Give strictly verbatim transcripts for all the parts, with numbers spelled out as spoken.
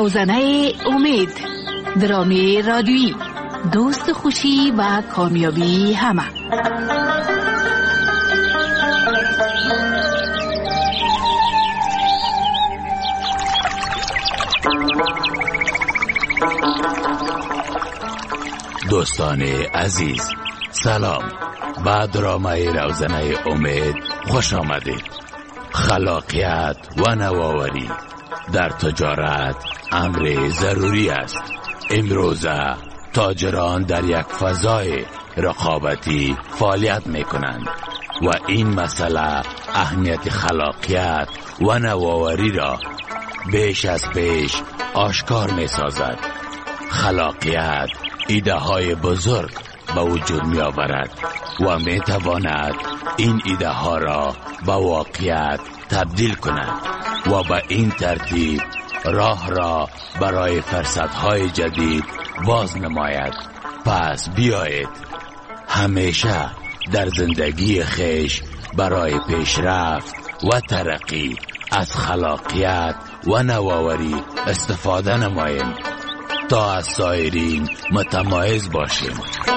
روزنه امید، درامه رادیویی، دوست خوشی و کامیابی همه. دوستان عزیز سلام، به درامه روزنه امید خوش آمدید. خلاقیت و نوآوری در تجارت امر ضروری است. امروزه تاجران در یک فضای رقابتی فعالیت می کنند و این مسئله اهمیت خلاقیت و نوآوری را بیش از پیش آشکار می سازد. خلاقیت ایده های بزرگ به وجود می آورد و می تواند این ایده ها را به واقعیت تبدیل کند و به این ترتیب راه را برای فرصت‌های جدید باز نماید. پس بیایید همیشه در زندگی خیش برای پیشرفت و ترقی از خلاقیت و نوآوری استفاده نماییم تا از سایرین متمایز باشیم.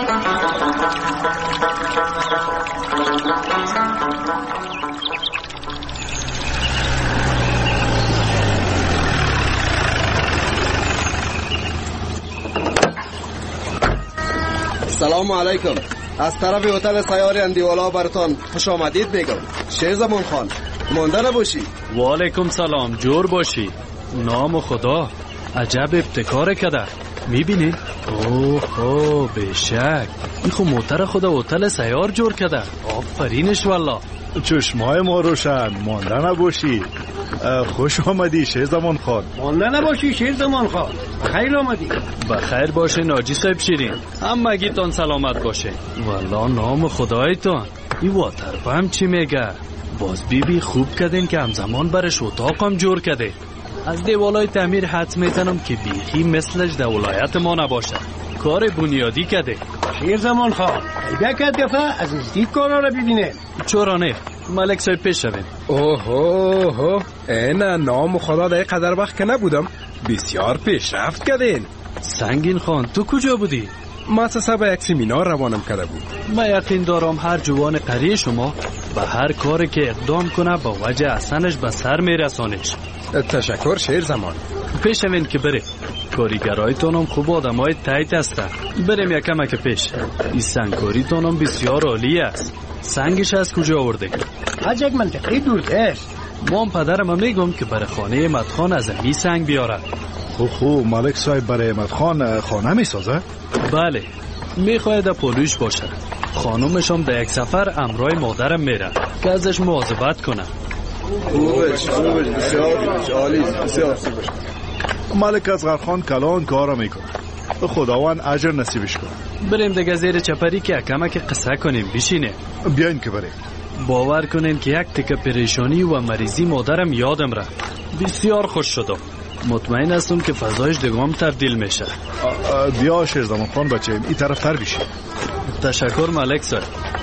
سلام علیکم. از طرف هتل سیار اندیوالا براتان خوش آمدید میگم. شیرزمان خان مانده نباشی. و علیکم سلام، جور باشی. نام خدا، عجب ابتکار کده. میبینی؟ اوه اوه بشک این خو موتر خدا هتل سیار جور کده. آفرینش والله. چشمای ما روشن، مانده نباشی. خوش آمدی شیرزمان خان. مانده نباشی شیرزمان خان، بخیر آمدی. بخیر باشه ناجی صاحب شیرین، همگیتان سلامت باشه. والله نام خدایتان. این واتر هم چی میگه؟ باز بی بی خوب کدین که همزمان برش اتاقم جور کده. از دیوالای تعمیر حد میزنم که بیخی مثلش در ولایت ما نباشه. کار بنیادی کده. شیرزمان خان یک دفعه از نزدیک کارا رو ببینه. چرا ملک صاحب پیش شویم. اوه اوه اینا نام خدا در قدر وقت که نبودم بسیار پیشرفت کردین. سنگین خان تو کجا بودی؟ مؤسسه به یک سمینار روانم کرده بود. من یقین دارم هر جوان قریه شما به هر کاری که اقدام کنه با وجه احسنش به سر میرسانش. تشکر شیرزمان. پیش شوین که بره. کاریگرایتونم خوب آدمای تایت هستن. بریم یکم که پیش. این سنگکاریتونم بسیار عالی است. سنگش از کجا آورده؟ از یک منطقه دور است. مام پدرم میگم که برای خانه مدخان از این سنگ بیاره. خو خو ملک صاحب برای مدخان خانه میسازه؟ بله، میخواید پولوش باشه. خانومشم در یک سفر امرای مادرم میره که ازش مواظبت کنه. خوبش خوبش بسیار عالی بسیار. ملک اصغر خان کلان کارا میکنه. خداوند اجر نصیبش کنه. بریم دیگه زیر چپری که کمک قصه کنیم. بشینه. بیاین که بریم. باور کنین که یک تکه پریشانی و مریضی مادرم یادم رفت. بسیار خوش شدم. مطمئن هستم که فضایش دگام تبدیل میشه. بیا شیرزمان خان بچه‌ام این طرف تر بشی. تشکر ملک صاحب.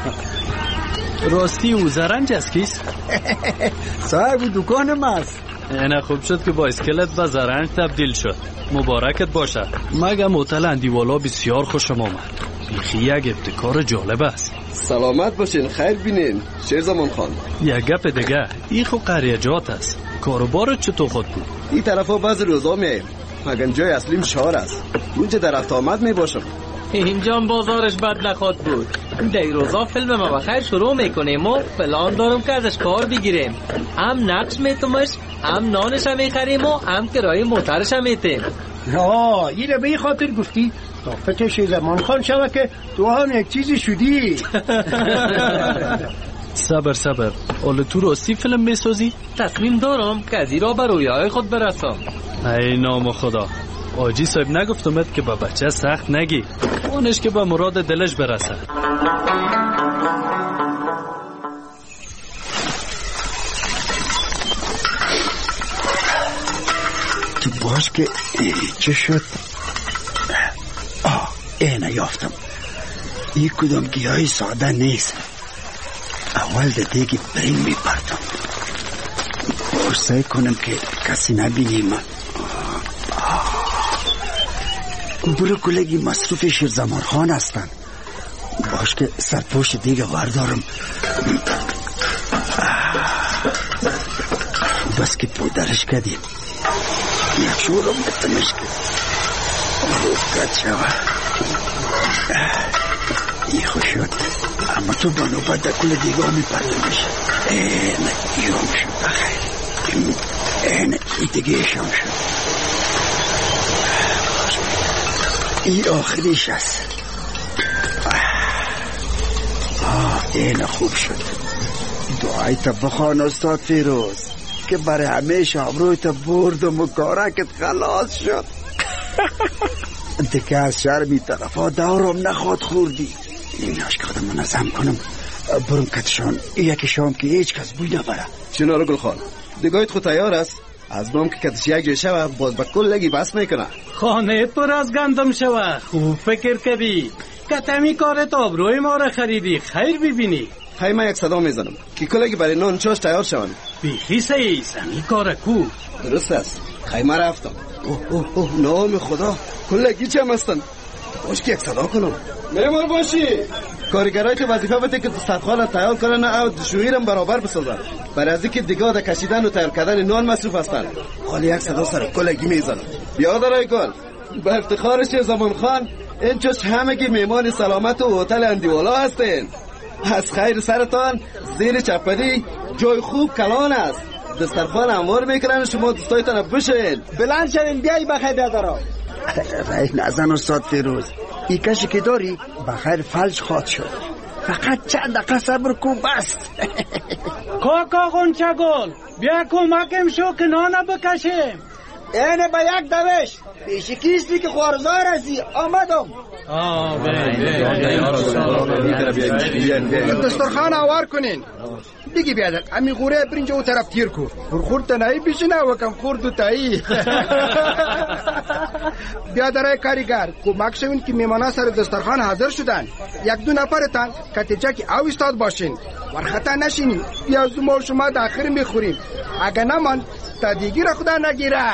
راستی او زرنج است کیست؟ صاحب دکانم است. اینا خوب شد که با اسکلت به زرنج تبدیل شد. مبارکت باشه. مگم هتل اندیوالا بسیار خوشم آمد. بیخی یک ابتکار جالب است. سلامت باشین، خیر بینین شیرزمان خان. یک گپ دیگه، این خو قریجات است. کاروبارت چطور خود بود؟ این طرفا بعض روزا میایم، مگر جای اصلیم شهر است. اونجا در رفت آمد میباشم. اینجا بازارش بد نخواد بود. در روزا فیلم ما بخیر شروع میکنیم و پلان دارم که ازش کار بگیریم. هم نقش میتومش، هم نانش هم میخریم و هم کرایه موترش هم میتیم. نه این رو به این خاطر گفتی تا فکر شیرزمان خان شوه که تو هم یک چیزی شدی. صبر صبر، حالا تو راستی فیلم میسازی؟ تصمیم دارم که از این را به رویاهای خود برسم. ای نام خدا، آجی صاحب نگفتمت که با بچه سخت نگی، اونش که به مراد دلش برسه. تو باز که چه شد؟ آه اینه یافتم. این کدام گیاهی ساده نیست. اول ده دیگه برین میپردم. سعی کنم که کسی نبینیم. آه برو کلگی مصروف شیرزمان خان هستن. باش که سرپوش دیگه وردارم. بس که پودرش کردیم یک شورم بتنش کرد خوب کد شوه. ای خوش شد، اما تو بانو باید در کل دیگه همی پردنش. اینه ایام شد بخیر. اینه ای دیگه شام شد. ای آخریش هست. آه اینه خوب شد. دعای تا بخوان استاد فیروز که برای همیشه آبروی تا بردم و کارکت خلاص شد. دیگه از شرمی طرفا دورم نخواد خوردی. ایناش که خودم منظم کنم برم کتشان یکی شام که هیچ کس بوی نبره. چنارو گل خان دیگایت خود تیار است؟ از بام که کتش یک جای شوه باز با کل لگی بس میکنه. خانه پر از گندم شوه. خوب فکر کردی کتمی کارت آبروی ما را خریدی. خیر ببینی. های من یک صدا میزنم که کلگی برای نان چاش تیار شون. بیخی سهی سمی کار کو. درست است. خیمه رفتم. اوه اوه اوه نام خدا کلگی چه هم هستن. باش که یک صدا کنم. میمور باشی کارگرای که وظیفه بده که دسترخوان تیار کنن او دشویرم برابر بسازن. برای از اینکه دیگه در کشیدن و تیار کردن نان مصروف هستن. خالی یک صدا سر کلگی میزنم. بیا درای گل به افتخار شیرزمان خان این چوش همگی میمان سلامت و هتل اندیوالا هستین. از خیر سرتان زیر چپدی جای خوب کلان است. دسترخوان هموار میکنن شما دوستایتان بشین. بلند شوین بیایی بخیر بیادارا. رای نزن استاد فیروز ای کشی که داری بخیر فلج خواد شد. فقط چند دقیقه صبر کن بس. کاکا غنچه گل بیا کمکم شو که نانه بکشیم. اینه با یک دوش پیشی کیستی که خوارزار هستی آمدم. دسترخوان آوار کنین. دیگه بیادر امی خوره برینج او طرف تیر کو. خورد تنهی پیشی نوکم خورد و تایی. بیادرای کاریگر کمک شوین که میمانا سر دسترخوان حاضر شدن. یک دو نفرتان کتیجا که او استاد باشین ورخطا نشینین. پیاز مال شما داخل میخوریم. اگه نمان تا دیگی را خدا نگیره.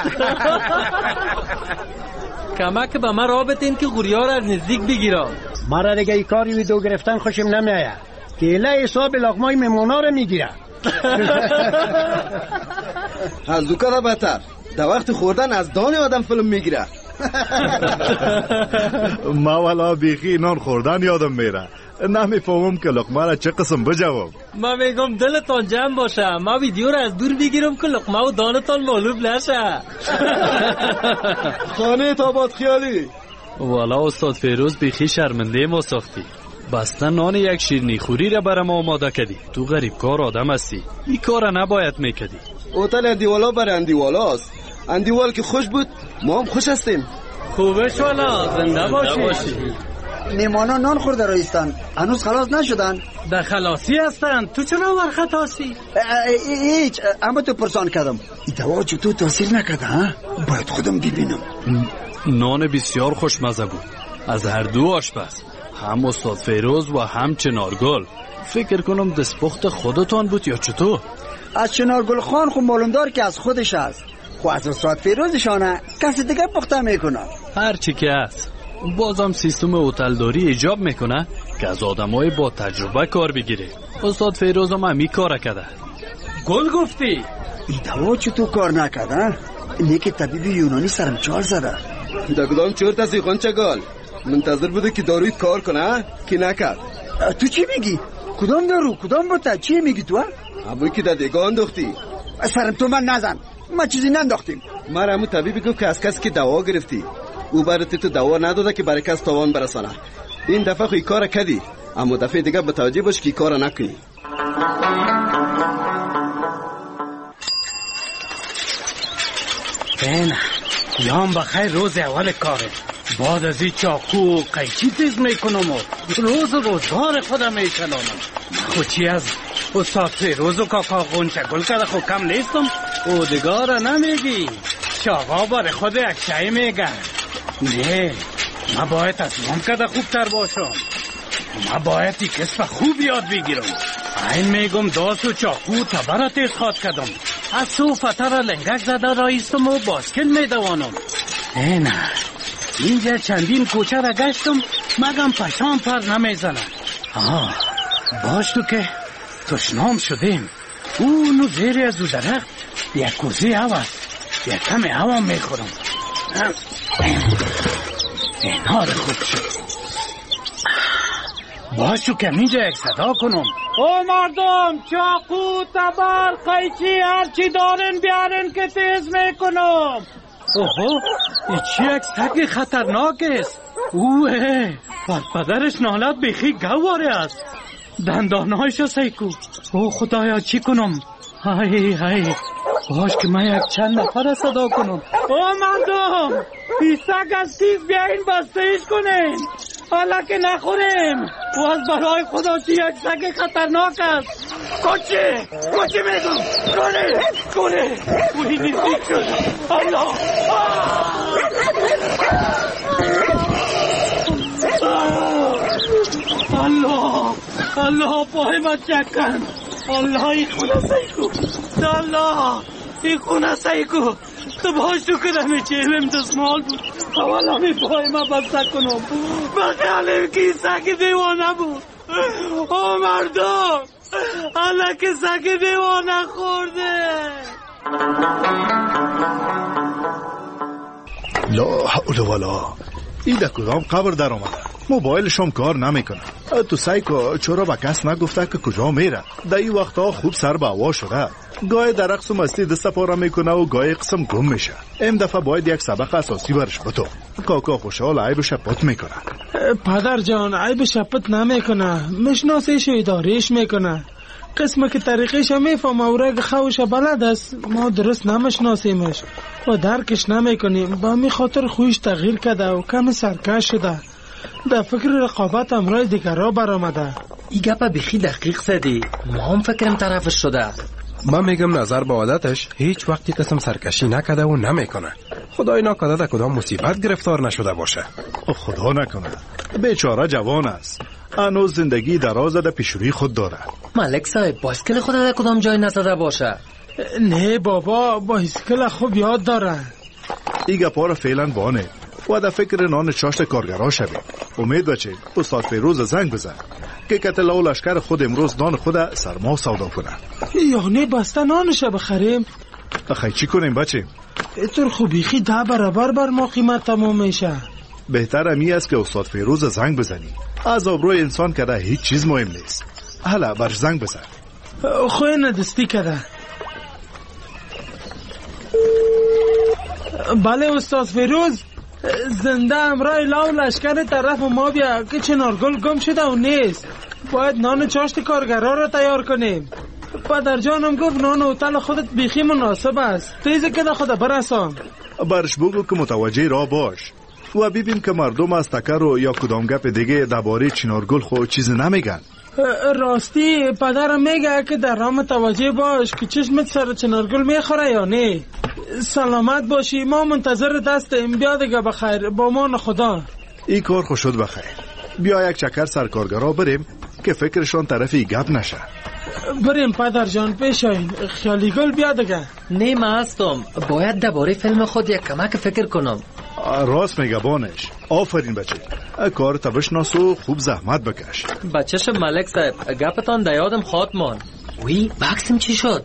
کمک به من را بتین که غوریار از نزدیک بگیرم. مرا دیگه ای کاری ویدو گرفتن خوشم نمیایه. کیله حساب لقمای میمونا رو میگیره. از دوکا بهتر در وقت خوردن از دان آدم فیلم میگیره. ما والا بیخی نان خوردن یادم میره. نمیفهمم که لقمه را چه قسم بجوام. من میگم دلتان جمع باشه. ما ویدیو را از دور بگیرم که لقمه و دانتان معلوم نشه. خانه تاباد خیالی. والا استاد فیروز بیخی شرمنده ما ساختی. بسته نان یک شیرنی خوری را برام آماده کردی. تو غریب کار آدم هستی. این کار را نباید میکردی. هتل اندیوالا برای اندیوالا است. اندیوال که خوش بود ما هم خوش هستیم. خوبش والا زنده باشی. میمانا نان خورده رایستان هنوز خلاص نشدن. در خلاصی هستن. تو چرا ورخط هستی؟ هیچ اما تو پرسان کردم ای دوا چطور تاثیر نکرده ها؟ باید خودم ببینم. نان بسیار خوشمزه بود از هر دو آشپز، هم استاد فیروز و هم چنارگل. فکر کنم دستپخت خودتان بود یا چطور؟ از چنارگل خان خب معلوم دار که از خودش است. خب از استاد فیروزشانه کسی دیگه پخته میکنه. هر چی که است بازم سیستم هتلداری ایجاب میکنه که از آدمای با تجربه کار بگیره. استاد فیروز هم همی کار کرده. گل گفتی؟ ای دوا چطور کار نکرده؟ نیک طبیب یونانی سرم چال زده. در کدام چورت از غنچه گل منتظر بوده که داروی کار کنه که نکرد. تو چی میگی؟ کدام دارو؟ کدام بوده؟ چی میگی تو؟ همونی که در دیگه انداختی. سرم تو من نزن، ما چیزی ننداختیم. من همون طبیبی گفت که از کسی که دوا گرفتی او برای تو دوا نداده که برای کس تاوان برسانه. این دفعه خوی کار کردی اما دفعه دیگه متوجه باش که کار نکنی. بینه یام بخیر روز اول کاره. بعد از این چاقو و قیچی تیز میکنم و روز روزگار خودم میکنم. خود چی از استاد فیروز و کاکا غنچه گل کرده خود کم نیستم. او دیگاره نمیگی شاقا بار خود یک شای میگه. نه ما باید از من کده خوبتر باشم. ما باید ای کسب خوب یاد بگیرم. این میگم داست و چاقو تبره تیز خواد کدم. از سو فتر لنگک زده رایستم و باسکل میدوانم. نه نه اینجا چندین کوچه را گشتم مگم پشام پر نمیزنه. آه باش تو که تشنام شدیم. او نو زیر از او درخت یک کوزی هوا یک کم هوا میخورم. اینها را خوب شد. باش تو که اینجا یک صدا کنم. او مردم چاقو تبر قیچی هرچی دارین بیارین که تیز میکنم. اوه این چی یک سگ خطرناک است. اوه بر پدرش نالت بیخی گواره است. دندانهایش سیکو. او خدایا چی کنم؟ های های باش که من یک چند نفر صدا کنم. او مردم این سگ از تیز بیاین بستهش کنین حالا که نخوریم. و از برای خدا چی یک سگ خطرناک است. کچه کچه میگم کنه کنه اوی نزدیک شد. الله الله الله پای من چکن. الله ای خونه سیکو الله ای خونه سیکو تو باش تو کدمی چهلم دستمال بود. اول همی پای من بسته کنم بخیالیم که این سگ دیوانه بود. او مردم الله که سگ دیوانه خورده. لا حول ولا این در کدام قبر در آمده. موبایلشم کار نمیکنه. تو سایکو چرا به کس نگفته که کجا میره؟ در این وقتا خوب سر به هوا شده. گاهی در رقص و مستی دست پاره میکنه و گاهی قسم گم میشه. این دفعه باید یک سبق اساسی برش بتو. کاکا خوشحال عیبش پت میکنه. پدر جان عیبش پت نمیکنه. مشناسیش و اداریش میکنه. قسمه که طریقش میفهم و رگ خوش بلد است ما درست نمشناسیمش و درکش نمیکنیم. با می خاطر خویش تغییر کرده و کم سرکش شده. در فکر رقابت امرای دیگر را برآمده. این گپه بخی دقیق زدی. ما هم فکرم طرفش شده. من میگم نظر به عادتش هیچ وقتی قسم سرکشی نکده و نمیکنه. خدای ناکرده در کدام مصیبت گرفتار نشده باشه. خدا نکنه. بیچاره جوان است. هنوز زندگی دراز در پیشروی خود داره. ملک صاحب بایسکل خود در کدام جای نزده باشه؟ نه بابا بایسکل خوب یاد داره. این گپا را فعلا بانه و در فکر نان چاشت کارگرها شویم. امید بچه استاد فیروز زنگ بزن که کتل و لشکر خود امروز نان خود سرما سودا کنه. یعنی بسته نانش بخریم؟ اخی چی کنیم بچه؟ اینطور خوبیخی ده برابر بر ما قیمت تمام میشه. بهتر امی است که استاد فیروز زنگ بزنی. از آبروی انسان کده هیچ چیز مهم نیست. حالا برش زنگ بزن. خوی ندستی کده. بله استاد فیروز زنده امرای لاو لشکر طرف ما بیا که چنارگل گم شده و نیست. باید نان چاشت کارگرها را تیار کنیم. پدر جانم گفت نان اوتل خودت بیخی مناسب است. تیزه که دا خود برسان. برش بگو که متوجه را باش و ببین که مردم از تکر و یا کدام گپ دیگه درباره چنارگل خو چیز نمیگن. راستی پدرم میگه که در راه متوجه باش که چشمت سر چنارگل میخوره یا نه. سلامت باشی ما منتظر دستیم. بیا دیگه بخیر با مان خدا. این کار خوش شد بخیر. بیا یک چکر سرکارگرها بریم که فکرشان طرفی گپ نشه. بریم پدر جان پیش آین. خیالی گل بیا دیگه. نه من هستم. باید درباره فیلم خود یک کمک فکر کنم. راست میگه بانش. آفرین بچه. کار تبشناس و خوب زحمت بکش. بچه‌ش ملک صاحب گپتان در یادم خاط مان. وی بکسم چی شد؟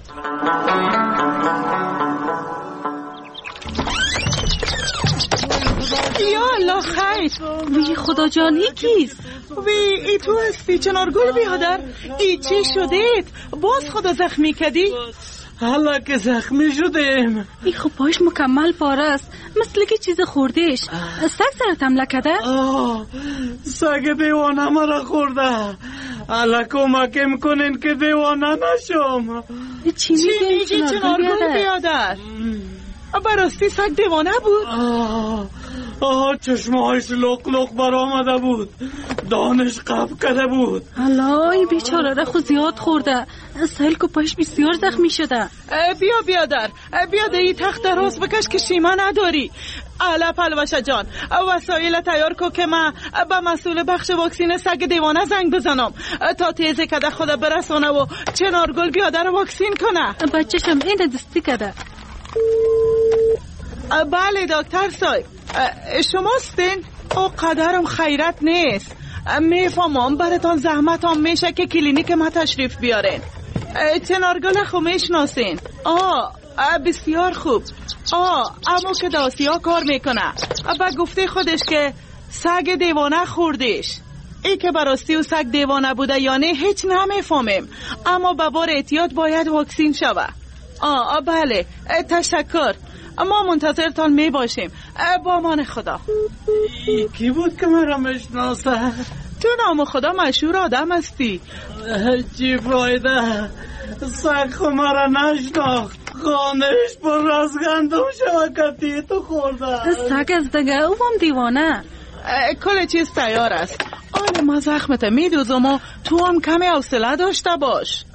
یا الله خیر. وی خدا جان ای کیست؟ وی ای تو هستی چنارگل بیادر. ای چی شدید؟ باز خدا زخمی کردی؟ حالا که زخمی شدیم. ای خب پاش مکمل پاره است مثل که چیز خوردهش. سگ سرت حمله کرده؟ سگ دیوانه مرا خورده. حالا کمکم کنین که دیوانه نشم. چی میگی چنارگل بیادر؟ براستی سگ دیوانه بود؟ آه آه چشمهایش لق لق بر آمده بود. دانش قب کرده بود. الله ای بیچاره را خود زیاد خورده. سهل که پاش بسیار زخمی شده. بیا بیادر بیا ده ای تخت دراز بکش که شیمه نداری. الا پلوشه جان وسایل تیار کو که من با مسئول بخش واکسین سگ دیوانه زنگ بزنم تا تیزه کده خدا برسانه و چنارگل بیادر واکسین کنه. بچه‌شم این دستی کده. بله دکتر صاحب. شماستین؟ او قدرم خیرت نیست. میفهمم براتون زحمت هم میشه که کلینیک ما تشریف بیارین. چنارگل خو میشناسین؟ آه بسیار خوب. آه اما که داسیا کار میکنه با گفته خودش که سگ دیوانه خوردیش. ای که براستی و سگ دیوانه بوده یا نه هیچ نمیفهمیم، اما به بار احتیاط باید واکسین شوه. آه بله تشکر، ما منتظرتان می باشیم. با امان خدا. کی بود که مرا میشناسه؟ تو نام خدا مشهور آدم هستی. چی فایده؟ سگ خو مرا نشناخت. خانهش پر از گندم شوکتی تو خورده. سگ از دگه او هم دیوانه. کل چیز تیار است. آره ما زخمت میدوزم و تو هم کمی حوصله داشته باش.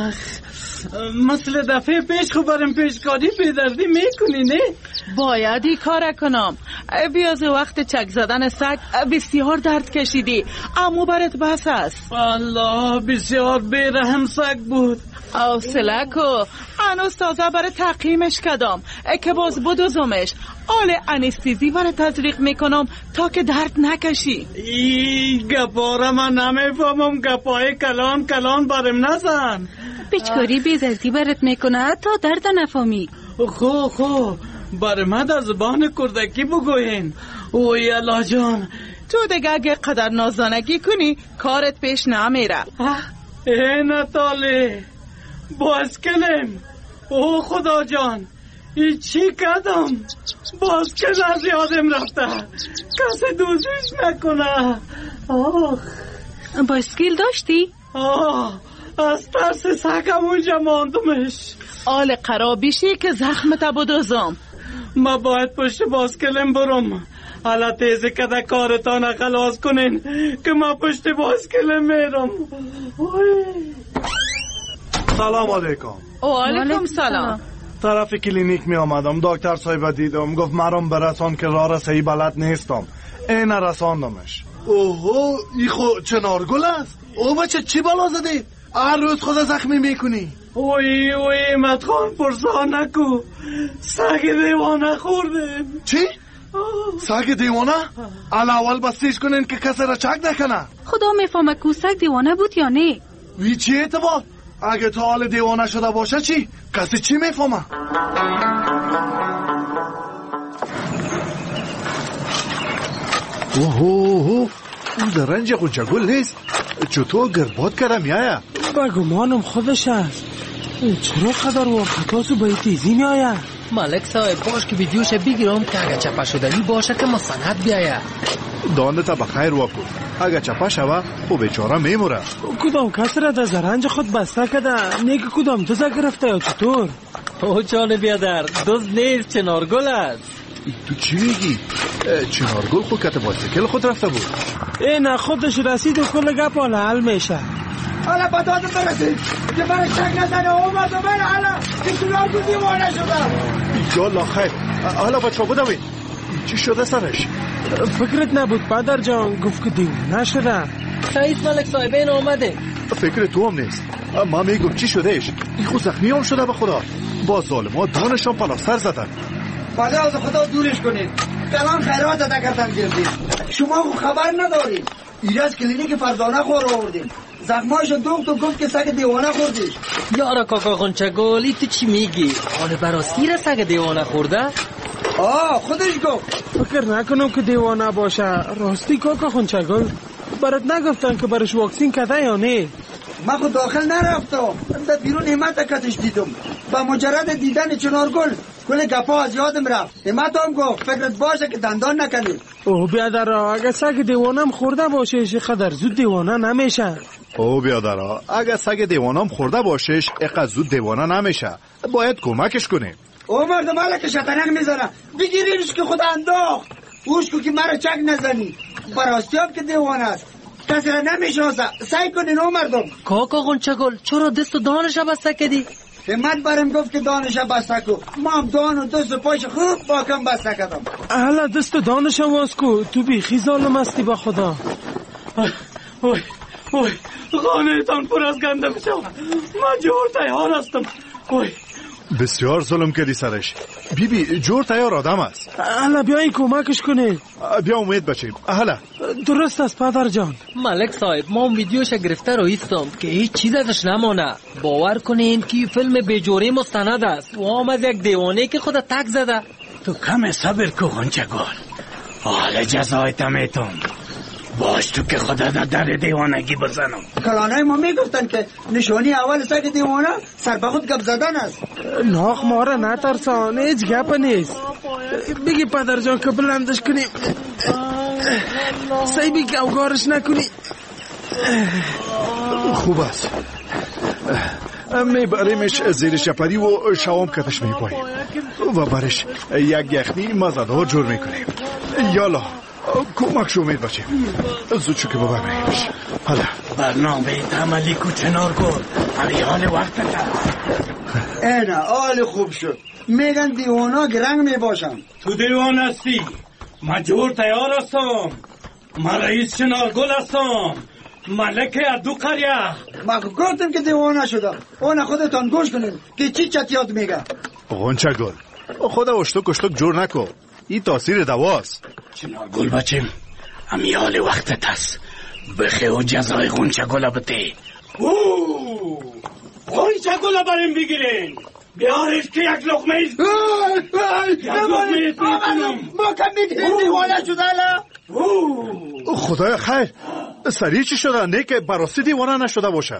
مثل دفعه پیش خو برم پیشکاری بیدردی میکنی نه؟ باید ای کار کنم. بیاز وقت چک زدن سگ بسیار درد کشیدی، اما برات بس است. الله بسیار بیرحم سگ بود. حوصله کو، هنوز تازه برای تقییمش کدام که باز بدوزمش. آل انستیزی برای تزریق میکنم تا که درد نکشی. ای گپاره من نمیفهمم، گپای کلان کلان برم نزن. بیچکاری بیزردی برات میکنه تا درد نفهمی. خو خو برمد از زبان کردکی بگوین. اوی الله جان، تو دیگه اگه قدر نازدانگی کنی کارت پیش نمیره. ای نتالی باز کلم. او خدا جان ای چی کدم؟ باز کل از یادم رفته، کسی دوزیش نکنه. آخ بایسکل داشتی؟ آه از ترس سگم اونجا ماندمش. آل قرابیشی که زخمت بدوزم. ما باید پشت باسکلم برم. حالا تیزی کده کارتان خلاص کنین که ما پشت باسکلم میرم. سلام علیکم. و علیکم سلام. طرف کلینیک می آمدم، دکتر صاحب دیدم، گفت مرام برسان که راه رسایی بلد نیستم. این رساندمش. اوهو ای خو چنارگل است. او بچه چی بلا زدی؟ هر روز خود زخمی میکنی. اوی اوی مدخان پرسا نکو، سگ دیوانه خوردیم. چی؟ سگ دیوانه؟ الاول بستیش کنین که کسی را چک نکنه. خدا میفهمه که سگ دیوانه بود یا نه. وی چی اعتبار؟ اگه تا حال دیوانه شده باشه چی؟ کسی چی میفهمه؟ اوه اون زرنج قنچگل نیست. چطور گرباد کرده میایه؟ بگمانم خودش است. چرا قدر وقتاسو به تیزی میایه؟ ملک صاحب باش که ویدیوش بگیرم که اگه چپه شدنی باشه که مسند بیایه. دانه تا بخیر واکو، اگه چپه شوه او بیچاره میموره. کدام کس را در زرنج خود بسته کده؟ نیگه کدام دوزه گرفته یا چطور؟ او جان بیادر دوز نیست، چنارگل است. تو چی میگی؟ چنارگل خود کت بایسکل خود رفته بود. این خودش رسید و کل گپ حالا حل میشه. حالا با دادم برسید که برای شک نزنه اومد و بره حالا که چنارگل دیوانه شده. یالا خیر، حالا بچه بودوی چی شده سرش؟ فکرت نبود پدر جان گفت که دیوانه شده. خیلی ملک صاحب این آمده. فکر تو هم نیست. ما میگم چی شدهش؟ این خود زخمی هم شده به خدا. با ظالم ها دانشان پلاستر زدن. خدا از خدا دورش کنید. کلان خیرات ادا کردن گردید. شما خبر ندارید. اینجا از کلینیک فرزانه خور آوردیم. زخمایشو دوخت و گفت که سگ دیوانه خوردی. یارا کاکا غنچگل تو چی میگی؟ آره براستی را سگ دیوانه خورده؟ آه خودش گفت. فکر نکنم که دیوانه باشه. راستی کاکا غنچگل برات نگفتن که برش واکسین کده یا نه؟ من خود داخل نرفتم، در بیرون همت کتش دیدم. با مجرد دیدن چنارگل کل گپا از یادم رفت. همت هم گفت فکرت باشه که دندان نکنی. او بیادرها اگه سگ دیوانم خورده باشش قدر زود دیوانه نمیشه. او بیادرها اگه سگ دیوانم خورده باشش اقدر زود دیوانه نمیشه. باید کمکش کنیم. او مردم حالا که شطنق میزنه بگیرینش که خود انداخت. اوشکو که مرا چک نزنی. براستی هم که دیوانه است. کسی را نمیشناسه. سعی کنین او مردم. کاکا غنچگل چرا دست و دانش بسته کردی؟ همت برم گفت که دانش بسته کو. ما هم دان و دست و پایش خوب باکم بسته کردم. حالا دست و دانش واس کو. تو بیخی ظالم هستی با خدا. اوی اوی خانه تان پر از گندم شو. من جور تیار هستم. اوی بسیار ظلم کردی سرش. بی بی جور تیار آدم است. حالا بیایی کمکش کنید. بیا امید بچیم. حالا درست است پدر جان. ملک صاحب ما اون ویدیوش گرفته رو ایستم که هیچ چیز ازش نمانه. باور کنین که فیلم بیجوری مستند است و هم از یک دیوانه که خود تک زده. تو کم صبر کو غنچگل، حال جزایت میتون. باش تو که خدا در در دیوانگی بزنم. کلانای ما میگفتن که نشانی اول سگ دیوانه سر به خود گپ زدن است. ناخ ما را نترسان، هیچ گپ نیست. بگی پدر جان که بلندش کنیم. سیبی که اوگارش نکنی. خوب است. میبریمش زیر شپری و شوام کتش میپاییم و برش یک یخنی مزدار جور میکنیم. یالا کمک شو امید بچیم. زود شو که ببریمش. حالا برنامه تعملی کو چنار گل حال وقت تا اینا حال خوب شد. میگن دیوانا گرنگ میباشن. تو دیوان هستی، من جور تیار هستم. من رئیس چنار گل هستم، ملک ادو قریه. ما گفتم که دیوانه شدم. اون خودتان گوش کنید که چی چتیات میگه. غنچه گل خدا اشتک اشتک جور نکو. این تاثیر دواست. چنار گل بچیم امیال وقتت هست. بخی و جزای غنچه گل بته. غنچه گل بریم بگیرین. بیارش که یک لقمه ایست. یک لقمه ایست میکنم. ما کم میگیرین دیوانه شده لا. خدای خیر سریع چی شده؟ نه که براستی دیوانه نشده باشه.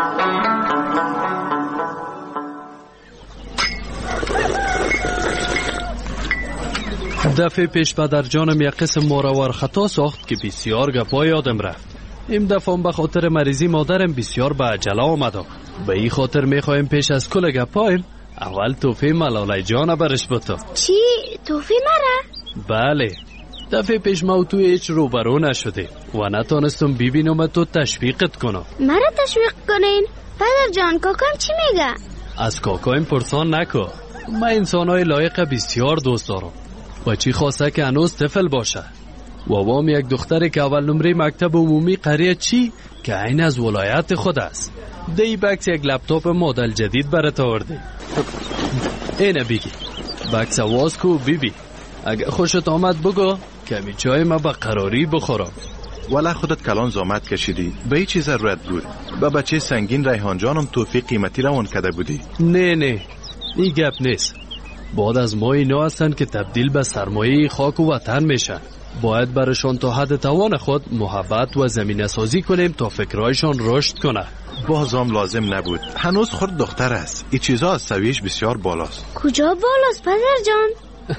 دفعه پیش پدر جانم یک قسم ماروار خطا ساخت که بسیار گپا یادم رفت. این دفعه به خاطر مریضی مادرم بسیار به عجله آمدم. به این خاطر میخوایم پیش از کل گپایم اول توفی ملاله جان برش بتو. چی؟ توفی مرا؟ بله. دفعه پیش ما تو هیچ روبرو نشده و نتانستم ببینم تو تشویقت کنم. مرا تشویق کنین؟ پدر جان کاکام چی میگه؟ از کاکایم پرسان نکو. من انسانای لایق بسیار دوست دارم. بچی خواسته که هنوز طفل باشه و وام یک دختری که اول نمره مکتب عمومی قریه چی که عین از ولایت خود است. دی بکس یک لپتاپ مدل جدید برات آورده. اینه بگی بکس واز کو بیبی اگه خوشت آمد بگو کمی چای ما با قراری بخورم. ولی خودت کلان زامت کشیدی به این چیز ضرورت بود. با بچه سنگین ریحان جانم توفیق قیمتی روان کرده بودی. نه نه این گپ نیست. بعد از ما اینا هستن که تبدیل به سرمایه خاک و وطن میشن. باید برشان تا حد توان خود محبت و زمینه سازی کنیم تا فکرهایشان رشد کنه. بازم لازم نبود. هنوز خود دختر است. این چیزا از سویش بسیار بالاست. کجا بالاست پدر جان؟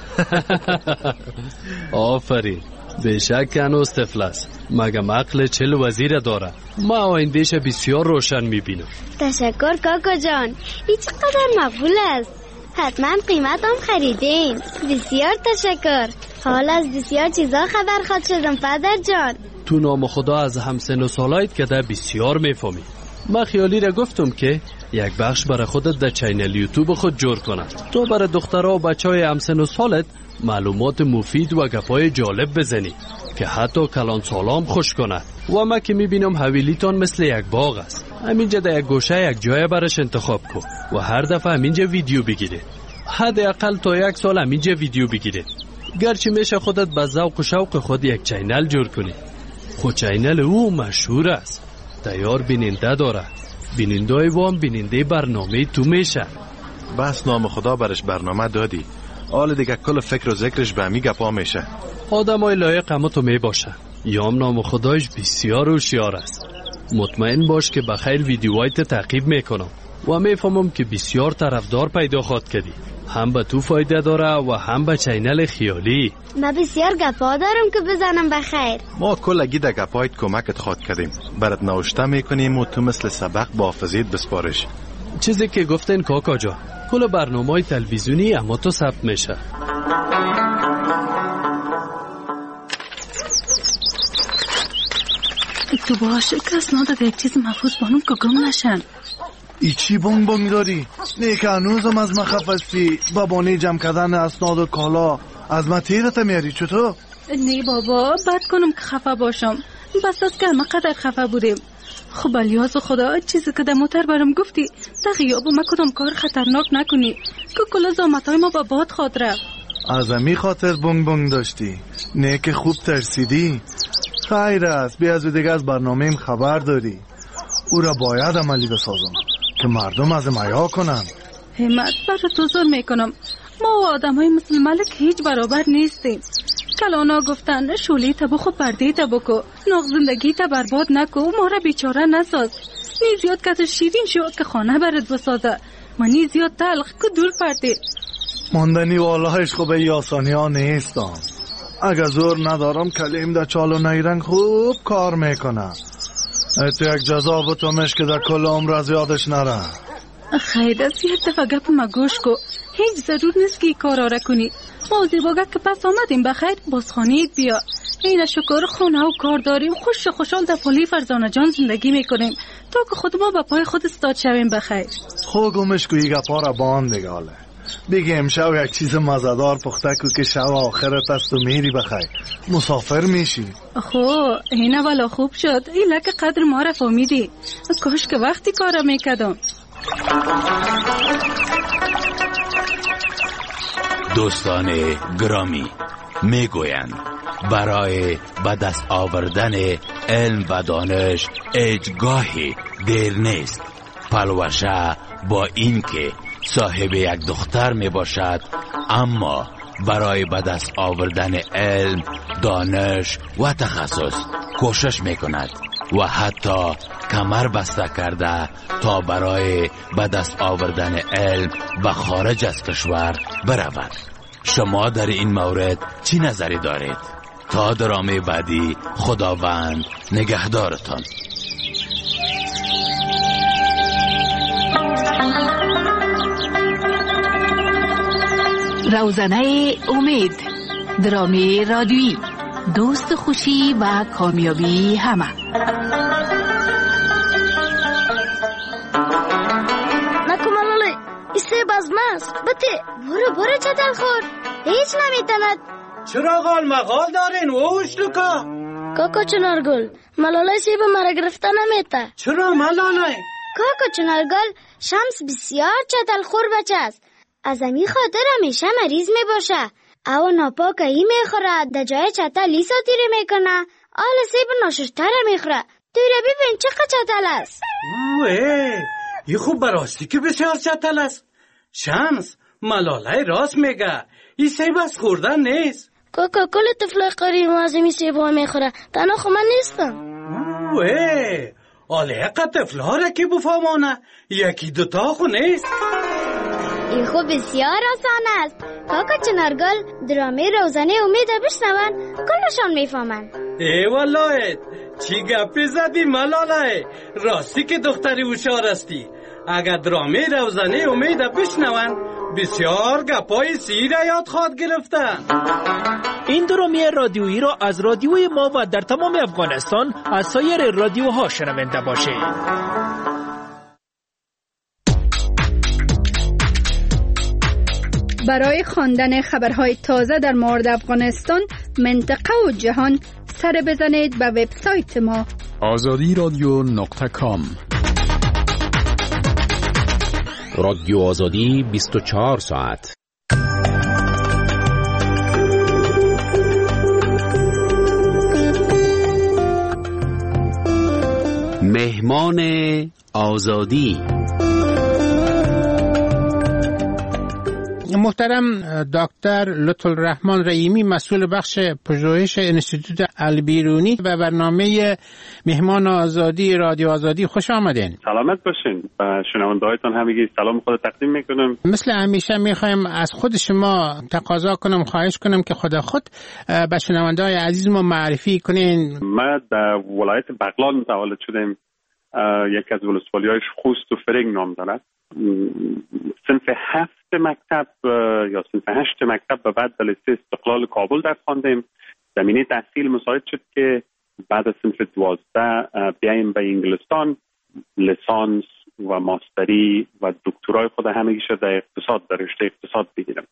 آفرین. بشک هنوز طفل است. مگم عقل چل وزیر داره. ما آیندهش بسیار روشن میبینم. تشکر کاکا جان. این چقدر مقبول است. حتما قیمت هم خریدین. بسیار تشکر. حال از بسیار چیزا خبر خواد شدم پدر جان. تو نام خدا از همسن و سالایت که ده بسیار میفهمی. من خیالی را گفتم که یک بخش برای خودت در چینل یوتیوب خود جور کنه تو برای دخترها و بچه های همسن و سالت معلومات مفید و گپای جالب بزنی که حتی کلان سالام خوش کنه. و ما که میبینم حویلیتان مثل یک باغ است. همینجا در یک گوشه یک جای برش انتخاب کن و هر دفعه همینجا ویدیو بگیره. حداقل تا یک سال همینجا ویدیو بگیره. گرچه میشه خودت به ذوق و شوق خود یک چینل جور کنی. خود چینل او مشهور است. تیار بیننده داره. بینندای وام بیننده برنامه تو میشه. بس نام خدا برش برنامه دادی. حال دیگه کل فکر و ذکرش به همی گپا میشه. آدمای لایق اما تو میباشه. یام نام خدایش بسیار هوشیار است. مطمئن باش که بخیر ویدیوهایت تعقیب میکنم و میفهمم که بسیار طرفدار پیدا خواهد کردی. هم به تو فایده داره و هم به چینل خیالی. ما بسیار گپا دارم که بزنم بخیر. ما کلگی در گپایت کمکت خواد کردیم. برات نوشته میکنیم و تو مثل سبق با حافظیت بسپارش. چیزی که گفتین کاکا جان کل برنامه‌های تلویزیونی اما تو ثبت میشه. تو باشه که اسناد به یک چیز محفوظ بانم که گم نشن. ای چی بانگ بانگ داری؟ نه که هنوزم از من خفستی. بابانه جمع کردن اسناد و کالا از من تیرت میاری چطور؟ نه بابا بد کنم که خفه باشم. بس از که همه قدر خفه بودیم. خب الیاز خدا چیزی که در موتر برام گفتی در غیاب ما کدام کار خطرناک نکنی که کل زامتای ما با باد خواد رفت. از امی خاطر بونگ بونگ داشتی؟ نه که خوب ترسیدی؟ خیر است، بیا از دیگه از برنامه این خبر داری. او را باید عملی بسازم که مردم از میا کنن. همت برای تو ظلم میکنم. ما و آدم های مثل ملک هیچ برابر نیستیم. کلانا گفتن شولی تبو خود برده تبکو ناغ زندگی تا برباد نکو ما را بیچاره نساز. نی زیاد کت شیرین شو که خانه برد بسازه ما نی زیاد تلخ که دول پرده. ماندنی والهش خوب ای آسانی ها نیستم. اگه زور ندارم کلیم در چالو نیرنگ خوب کار میکنم. ایتو یک جزا بتومش که در کل عمر از یادش نره. خیلی از یه دفعه گپ ما گوش کو. هیچ ضرور نیست که ای کار آره کنی. ما زیباگه که پس آمدیم بخیر بازخانید بیا. این شکر خونه و کار داریم خوش خوشحال در پلی فرزانه جان زندگی میکنیم تا که خود ما با پای خود استاد شویم بخیر. خو گمش کو ایگا پارا باند دگاله بگه امشب یک چیز مزدار پخته کو که شب آخرت است و میری بخیر مسافر میشی. خو اینه والا خوب شد ایلا که قدر ما را فهمیدی. کاش که وقتی کارا میکدم. دوستان گرامی میگویند برای به دست آوردن علم و دانش هیچگاهی دیر نیست. پلوشه با اینکه صاحب یک دختر می باشد اما برای به دست آوردن علم دانش و تخصص کوشش می کند و حتی کمر بسته کرده تا برای به دست آوردن علم به خارج از کشور برود. شما در این مورد چی نظری دارید؟ تا درامه بعدی خداوند نگهدارتان. روزنه امید، درامه رادیویی، دوست خوشی و کامیابی همه. نکمالالی ایسه بازماست بته برو برو چطل خور هیچ نمیتند. چرا غال مغال دارین ووش لکا؟ کاکا چنارگل ملالای سیب مرا گرفته نمیته. چرا ملالای؟ کاکا چنارگل شمس بسیار چطل خور بچه است. از امی خاطر همیشه مریض می باشه. او ناپاک ای می خوره در جای چطل لیسا تیره می کنه. آل سیب ناششتر می خوره. تیره ببین چقدر چطل است. اوه ای خوب براستی که بسیار چطل است. شمس ملالای راست میگه ای سیب از خوردن نیست. کاکا کل طفل قریب از امی سیب ها می خوره تنها خو من نیستم. اوه آله اقا طفل ها را که بفهمانه یکی دوتا خو نیست. این خوب بسیار آسان است. کاکا چنارگل درامه روزنه امید بشنون کلشان میفهمن. ای والله چی گپی زدی ملاله؟ راستی که دختری هوشیار استی. اگر درامه روزنه امید بشنون بسیار گپای سیر یاد خواد گرفتن. این درامه رادیویی را از رادیوی ما و در تمام افغانستان از سایر رادیوها شنونده باشید. برای خواندن خبرهای تازه در مورد افغانستان، منطقه و جهان سر بزنید به وبسایت ما آزادی رادیو نقطه کام. رادیو آزادی بیست و چهار ساعت. مهمان آزادی. محترم دکتر لطف الرحمن رحیمی مسئول بخش پژوهش انستیتوت البیرونی و برنامه مهمان آزادی رادیو آزادی خوش آمدین. سلامت باشین. شنونده‌هایتان همگی سلام خود تقدیم میکنم. مثل همیشه میخوایم از خود شما تقاضا کنم خواهش کنم که خدا خود به شنونده‌های عزیز ما معرفی کنین. ما در ولایت بغلان متولد شدیم. یکی از ولسوالی‌های خوست و فرنگ نام دارد. صنف هفت مکتب یا صنف هشت مکتب و بعد در لیسه استقلال کابل درس خواندیم. زمینه تحصیل مساعد شد که بعد از صنف دوازده بیاییم به انگلستان لیسانس و ماستری و دکترای خود همگی شد در اقتصاد در رشته اقتصاد بگیرم.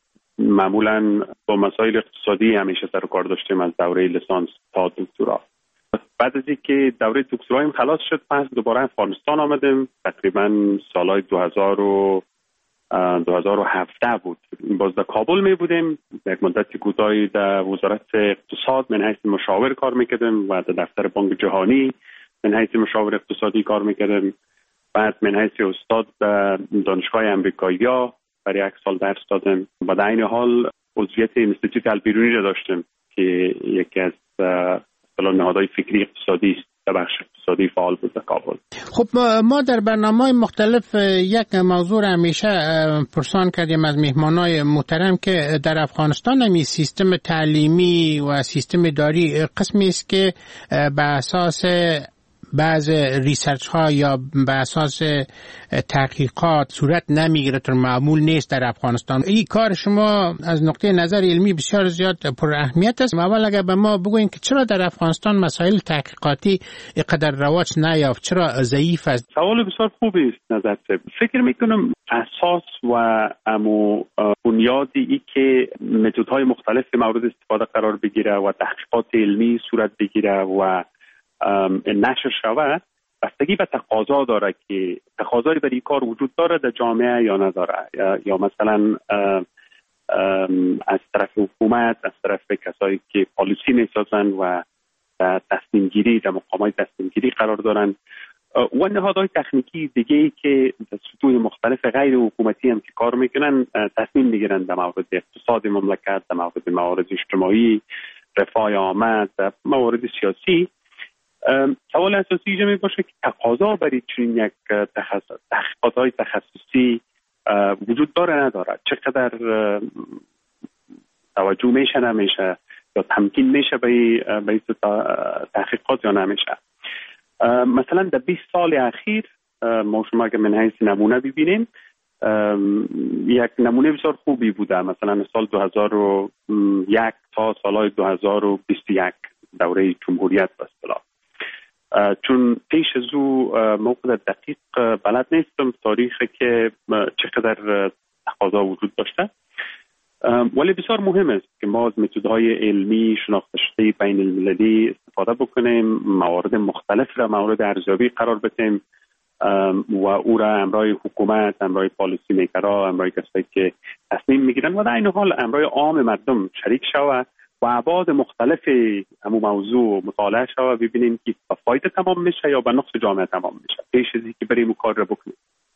معمولا با مسائل اقتصادی همیشه سر و کار داشتیم از دوره لیسانس تا دکترا. بعد از اینکه دوره دکترایم خلاص شد پس دوباره افغانستان آمدیم. تقریبا سالهای دو هزار و هفده بود. باز در کابل می بودیم. یک مدت کوتاهی در وزارت اقتصاد من حیث مشاور کار میکردیم و در دفتر بانک جهانی من حیث مشاور اقتصادی کار میکردیم. بعد من حیث استاد در دانشگاه امریکایی برای یک سال درس دادم و در این حال عضویت انستیتوت البیرونی را داشتیم که یکی از نهادهای فکری اقتصادی است، در بخش اقتصادی فعال بود در کابل. خب ما در برنامه‌های مختلف یک موضوع همیشه پرسان کردیم از مهمانای محترم که در افغانستان همی سیستم تعلیمی و سیستم اداری قسمی است که به اساس بعض ریسرچ ها یا به اساس تحقیقات صورت نمیگیره، طور معمول نیست در افغانستان. این کار شما از نقطه نظر علمی بسیار زیاد پر اهمیت است. اول اگر به ما بگوین که چرا در افغانستان مسائل تحقیقاتی اینقدر رواج نیافت، چرا ضعیف است؟ سوال بسیار خوبی است نظر. فکر میکنم اساس و امو بنیادی ای که متدهای مختلف مورد استفاده قرار بگیره و تحقیقات علمی صورت بگیره و نشر شود بستگی به تقاضا داره که تقاضای برای کار وجود داره در جامعه یا نداره، یا, یا مثلا از طرف حکومت، از طرف کسایی که پالیسی میسازن و تصمیم گیری در مقامات تصمیم گیری قرار دارن و نهادهای تکنیکی دیگه ای که در سطوح مختلف غیر حکومتی هم که کار میکنن تصمیم میگیرن در مورد اقتصاد مملکت، در مورد موارد اجتماعی، رفاه عامه، در موارد سیاسی. سوال اساسی اینجا می باشه که تقاضا برای چنین یک تحقیقات‌های تخصصی وجود داره نداره، چقدر توجه میشه نمیشه یا تمکین میشه به به تحقیقات یا نمیشه. مثلا در بیست سال اخیر ما شما اگه من حیث نمونه ببینیم یک نمونه بسیار خوبی بوده. مثلا سال دو هزار و یک تا سال دو هزار و بیست و یک دوره جمهوریت به اصطلاح، چون پیش از او موقع دقیق بلد نیستم تاریخی که چقدر تقاضا وجود داشته، ولی بسیار مهم است که ما از متدهای علمی شناخته شده بین المللی استفاده بکنیم، موارد مختلف را مورد ارزیابی قرار بدیم و او را امرای حکومت، امرای پالیسی میکرها، امرای کسایی که تصمیم میگیرن و در این حال امرای عام مردم شریک شود و ابعاد مختلف همون موضوع مطالعه شد و ببینیم که به فایده تمام میشه یا به نقص جامعه تمام میشه پیش از اینکه بریم کار را بکنیم.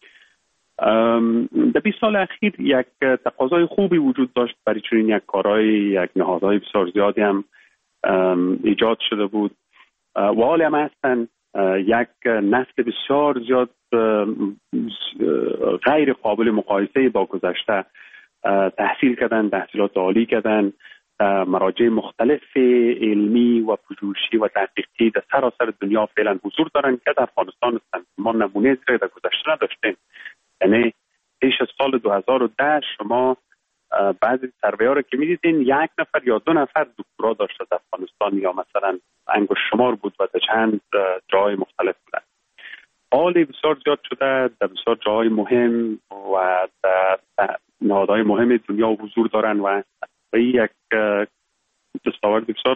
در بیست سال اخیر یک تقاضای خوبی وجود داشت برای چنین یک کارهای، یک نهادهای بسیار زیادی هم ایجاد شده بود و حال هم هستن یک نسل بسیار زیاد غیر قابل مقایسه با گذشته تحصیل کردن، تحصیلات عالی کردن، مراجع مختلف علمی و پژوهشی و تحقیقی در سراسر دنیا فعلا حضور دارن که در افغانستان هستن. ما نمونه زیر در گذشته نداشتیم. یعنی پیش از سال دو هزار و ده شما بعضی سروی‌ها رو که می‌دیدین یک نفر یا دو نفر دکترا داشته در افغانستان یا مثلا انگشت شمار بود و در چند جای مختلف بودن. حال بسیار زیاد شده، در بسیار جای مهم و در نهادهای مهم دنیا حضور دارن و یک دستاورد بسیار.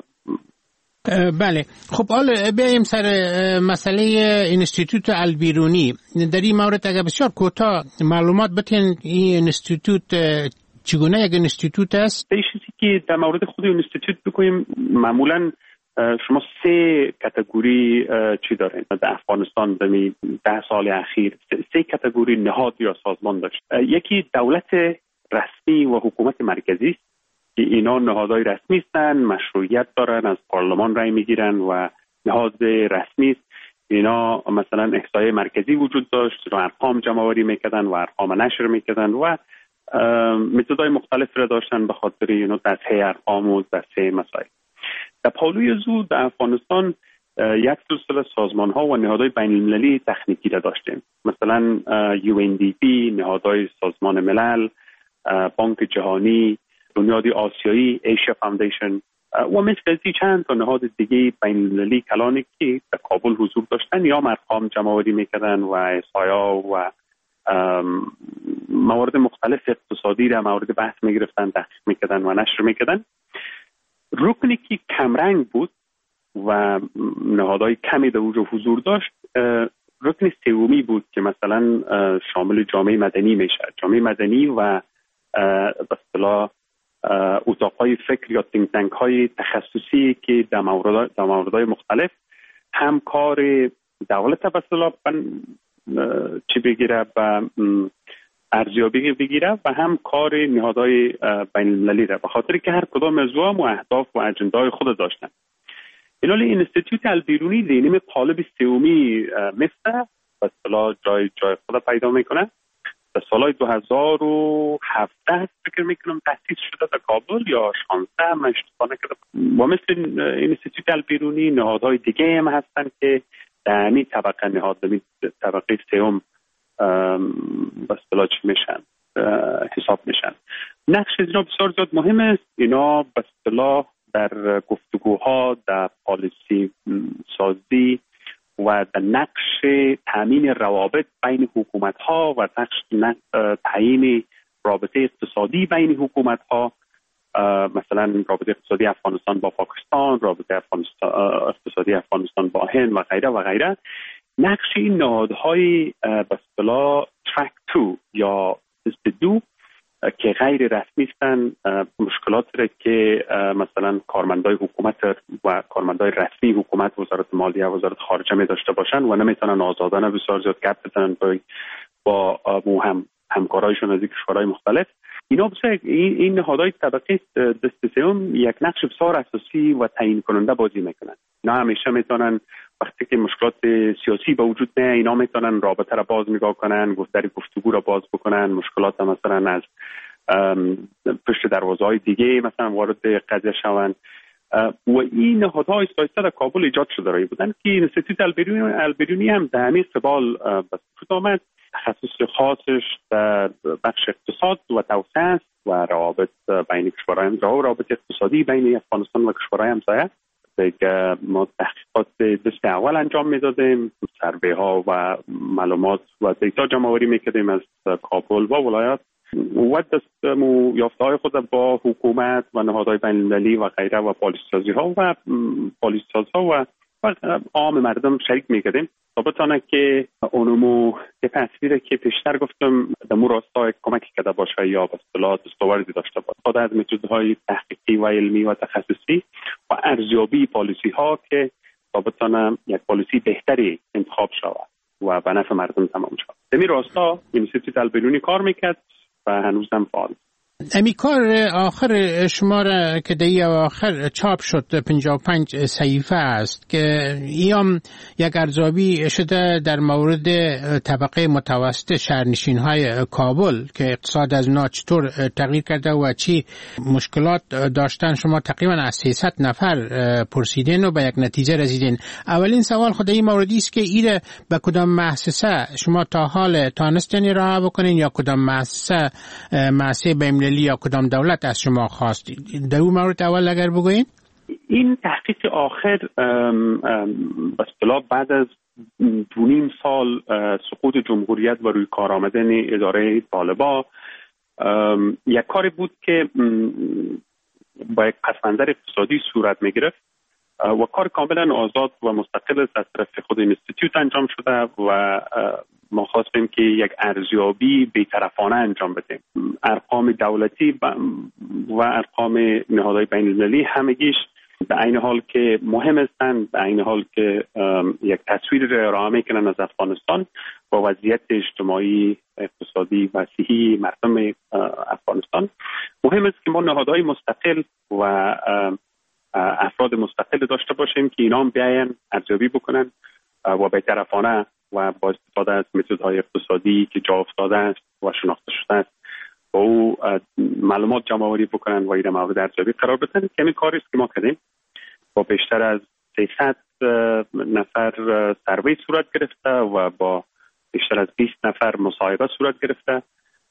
بله، خب حالا بیایم سر مسئله انستیتوت البیرونی. در این مورد اگر بسیار کوتاه معلومات بتین این انستیتوت چگونه یک انستیتوت است؟ به چیزی که در مورد خود انستیتوت بگویم، معمولا شما سه کاتگوری چی دارین در افغانستان در ده سال اخیر؟ سه کاتگوری نهاد یا سازمان داشت. یکی دولت رسمی و حکومت مرکزی است که اینا نهادهای رسمی هستند، مشروعیت دارن، از پارلمان رای میگیرن و نهاد رسمی است. اینا مثلا احصایه مرکزی وجود داشت و ارقام جمع آوری میکردن و ارقام نشر میکردن و متدهای مختلف را داشتن به خاطر اینا دسته ارقام و دسته مسائل. در پالوی زو در افغانستان یک سلسله سازمان ها و نهادهای بین المللی تکنیکی را داشتیم، مثلا یو ان دی پی، نهادهای سازمان ملل، بانک جهانی، بنیاد آسیایی، ایشیا فاندیشن و مثل ازی چند تا نهاد دیگه بین المللی کلانی که در کابل حضور داشتن یا ارقام جمع آوری میکردن و احصایا و موارد مختلف اقتصادی را مورد بحث میگرفتن، تحقیق میکردن و نشر میکردن. رکنی که کمرنگ بود و نهادهای کمی در اونجا حضور داشت، رکن سومی بود که مثلا شامل جامعه مدنی میشه. جامعه مدنی و به اصطلاح اتاقهای فکر یا تینک تانک های تخصصی که در مورد در موردهای مختلف هم کار دولت به اصطلاح چی بگیره و ارزیابی بگیره و هم کار نهادهای بین المللی را، به خاطر که هر کدام از هم و اهداف و اجندای خود داشتن. اینال اینستیتوت البیرونی دینیم قالب سومی مثل به اصطلاح جای جای خود پیدا میکنه. در سال دو هزار و هفده فکر میکنم تأسیس شده در کابل یا شانزده، من اشتباه نکردم. و مثل اینستیتوت البیرونی نهادهای دیگه هم هستن که در همین طبقه نهاد در طبقه سوم به اصطلاح چی میشن حساب میشن. نقش اینا بسیار زیاد مهم است. اینا به اصطلاح در گفتگوها، در پالیسی سازی و در نقش تامین روابط بین حکومت ها و نقش تعیین رابطه اقتصادی بین حکومت ها، مثلا رابطه اقتصادی افغانستان با پاکستان، رابطه افغانستان اقتصادی افغانستان با هند و غیره و غیره. نقش این نهادهای به اصطلاح ترک تو یا دست دو که غیر رسمی هستند، مشکلات را که مثلا کارمندای حکومت و کارمندای رسمی حکومت، وزارت مالیه و وزارت خارجه می داشته باشند و نمیتونن آزادانه بسیار زیاد گپ بزنن با هم همکارایشون از کشورهای مختلف. اینا بسیار این, این نهادهای طبقه دست سوم یک نقش بسیار اساسی و تعیین کننده بازی میکنن. اینا همیشه میتونن وقتی که مشکلات سیاسی به وجود میاد، اینا میتونن رابطه را باز نگاه کنن، گفتاری گفتگو را باز بکنن، مشکلات مثلا از پشت دروازه‌های دیگه مثلا وارد قضیه شوند. و این نهادها ایستا در کابل ایجاد شده رایی بودن که اینستیتوت البیرونی البیرونی هم در همین قبال به وجود آمد. تخصص خاصش در بخش اقتصاد و توسعه است و روابط بین کشورهای همسایه و روابط اقتصادی بین افغانستان و کشورهای همسایه. دیگه ما تحقیقات دست اول انجام میدادیم، سروی ها و معلومات و دیتا جمع آوری میکردیم از کابل و ولایات و دست یافته های خود با حکومت و نهادهای بین المللی و غیره و پالیسی سازی ها و پالیسی ساز ها و عام مردم شریک میکردیم تا بتانه که اونمو که تصویره که پیشتر گفتم در مو راستا کمک کرده باشه یا به اصطلاح دستاوردی داشته باشه، خود از متدهای تحقیقی و علمی و تخصصی و ارزیابی پالیسی ها که تا بتانه یک پالیسی بهتری انتخاب شود و به نفع مردم تمام شود. در این راستا اینستیتوت البیرونی کار میکرد و هنوز هم فعال. امی کار آخر شما را که در آخر چاپ شد پنجاه و پنج صحیفه است که ایام یک ارزیابی شده در مورد طبقه متوسط شهرنشین های کابل که اقتصاد از اونا چطور تغییر کرده و چی مشکلات داشتن. شما تقریبا از سیصد نفر پرسیدین و به یک نتیجه رسیدین. اولین سوال خود این موردی است که ایره به کدام مؤسسه شما تا حال تانستین راه بکنین یا کدام مؤسسه مؤسسه بین یا کدام دولت از شما خواست؟ در اون مورد اول اگر بگوین. این تحقیق آخر به اصطلاح بعد از دو نیم سال سقوط جمهوریت و روی کار آمدن اداره طالبا یک کاری بود که با یک پس منظر اقتصادی صورت می گرفت و کار کاملا آزاد و مستقل از طرف خود اینستیتوت انجام شده و ما خواستیم که یک ارزیابی بی‌طرفانه انجام بدیم. ارقام دولتی و ارقام نهادهای بین المللی همگیش به عین حال که مهم هستند، به عین حال که یک تصویر را ارائه میکنن از افغانستان و وضعیت اجتماعی، اقتصادی و صحی مردم افغانستان، مهم است که ما نهادهای مستقل و افراد مستقل داشته باشیم که اینا هم بیاین ارزیابی بکنن و بی‌طرفانه و با استفاده از متدهای اقتصادی که جا افتاده است و شناخته شده است با او معلومات جمع آوری بکنن و این مورد ارزیابی قرار بدن. که همین کاری است که ما کردیم. با بیشتر از سیصد نفر سروی صورت گرفته و با بیشتر از بیست نفر مصاحبه صورت گرفته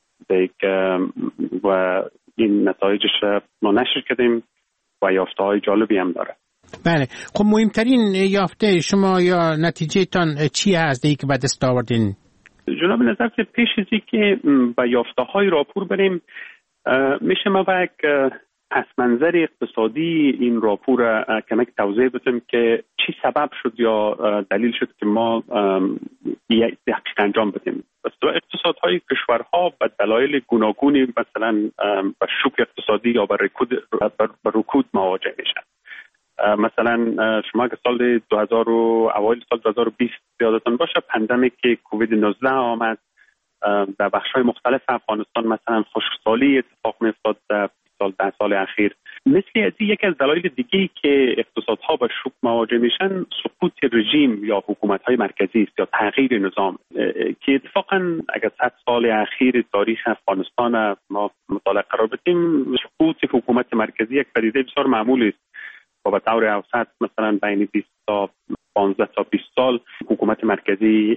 و این نتایجش ما نشر کردیم و یافته های جالبی هم داره. بله، خب مهمترین یافته شما یا نتیجه تان چی هست دیگه که به دست آوردین؟ جناب نظر که پیش از که به یافته های راپور بریم میشه ما با یک پس منظر اقتصادی این راپور کمک توضیح بدم که چی سبب شد یا دلیل شد که ما یک تحقیق انجام بدیم. اقتصادهای کشورها به دلایل گوناگونی مثلا به شوک اقتصادی یا به رکود به رکود مواجه میشن. مثلا شما که سال دو هزار و اوایل سال دو هزار و بیست یادتون باشه پاندمیک کووید نوزده آمد در بخش‌های مختلف افغانستان، مثلا خشکسالی اتفاق می‌افتاد در سال ده سال اخیر. مثل از یک از دلایل دیگه‌ای که اقتصادها با شوک مواجه میشن سقوط رژیم یا حکومت‌های مرکزی است یا تغییر نظام که اتفاقا اگر صد سال اخیر تاریخ افغانستان ما مطالعه قرار بدیم، سقوط حکومت مرکزی یک پدیده بسیار معمولی است و به طور اوسط مثلا بین بیست تا پانزده تا بیست سال حکومت مرکزی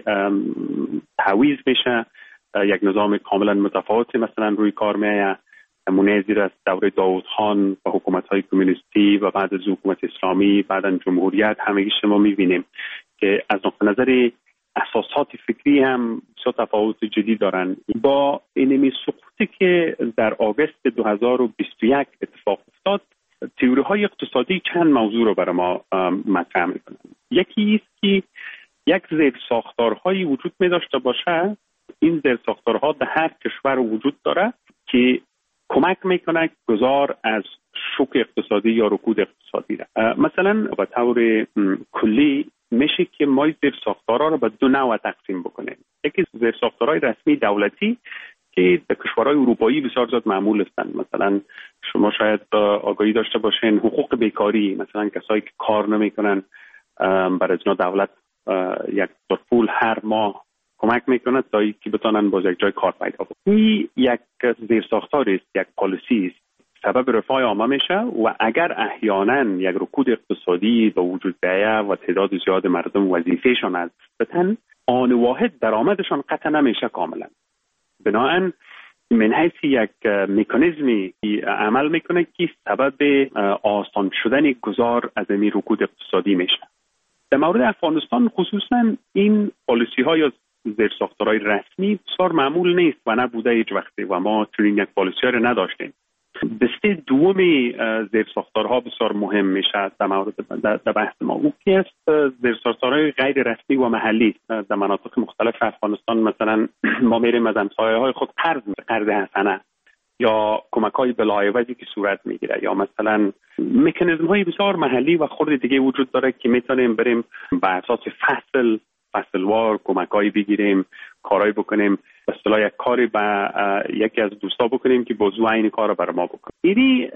تعویض میشه، یک نظام کاملا متفاوتی مثلا روی کار میآید. نمونه زیر از دوره داوود خان و حکومت‌های کمونیستی و بعد از حکومت اسلامی بعداً جمهوریت همگی شما می‌بینیم که از نقطه نظر اساسات فکری هم بسیار تفاوت جدی دارن. با اینمی سقوطی که در آگوست دو هزار و بیست و یک اتفاق افتاد، تئوری‌های اقتصادی چند موضوع رو برای ما مطرح می‌کنن. یکی است که یک زیر ساختارهایی وجود می‌داشته باشه، این زیر ساختارها در هر کشور وجود داره که کمک میکنه گذار از شوک اقتصادی یا رکود اقتصادی را. مثلا به طور کلی میشه که ما زیر ساختارها رو به دو نوع تقسیم بکنیم. یکی زیر ساختارهای رسمی دولتی که در کشورهای اروپایی بسیار زیاد معمول هستند. مثلا شما شاید آگاهی داشته باشین حقوق بیکاری، مثلا کسایی که کار نمیکنن برای از دولت یک پول هر ماه کمک میکنه تا اینکه بتونن باز یک جای کار پیدا کنن. این یک زیر ساختار است، یک پالیسی است، سبب رفاه عامه میشه و اگر احیانا یک رکود اقتصادی به وجود بیاید و تعداد زیاد مردم وظیفهشان از بتن، آن واحد درآمدشان قطع نمیشه کاملا. بنابراین من حیث یک مکانیزمی عمل میکنه که سبب آسان شدن گذار از این رکود اقتصادی میشه. در مورد افغانستان خصوصا این پالیسی ها یا زیر ساختارهای رسمی بسیار معمول نیست و نبوده هیچ وقتی و ما چنین یک پالیسی ها رو نداشتیم. دسته دومی زیر ساختارها بسیار مهم میشه در مورد در بحث ما. او که است زیر ساختارهای غیر رسمی و محلی. در مناطق مختلف افغانستان مثلا ما میریم از همسایه های خود قرض قرض حسنه یا کمک های بلایوزی که صورت میگیره یا مثلا مکانیزم های بسیار محلی و خرد دیگه وجود داره که میتونیم بریم بر اساس فصل فصلوار کمکایی بگیریم، کارایی بکنیم، به اصطلاح یک کاری با یکی از دوستا بکنیم که بازو این کار رو برای ما بکنه. این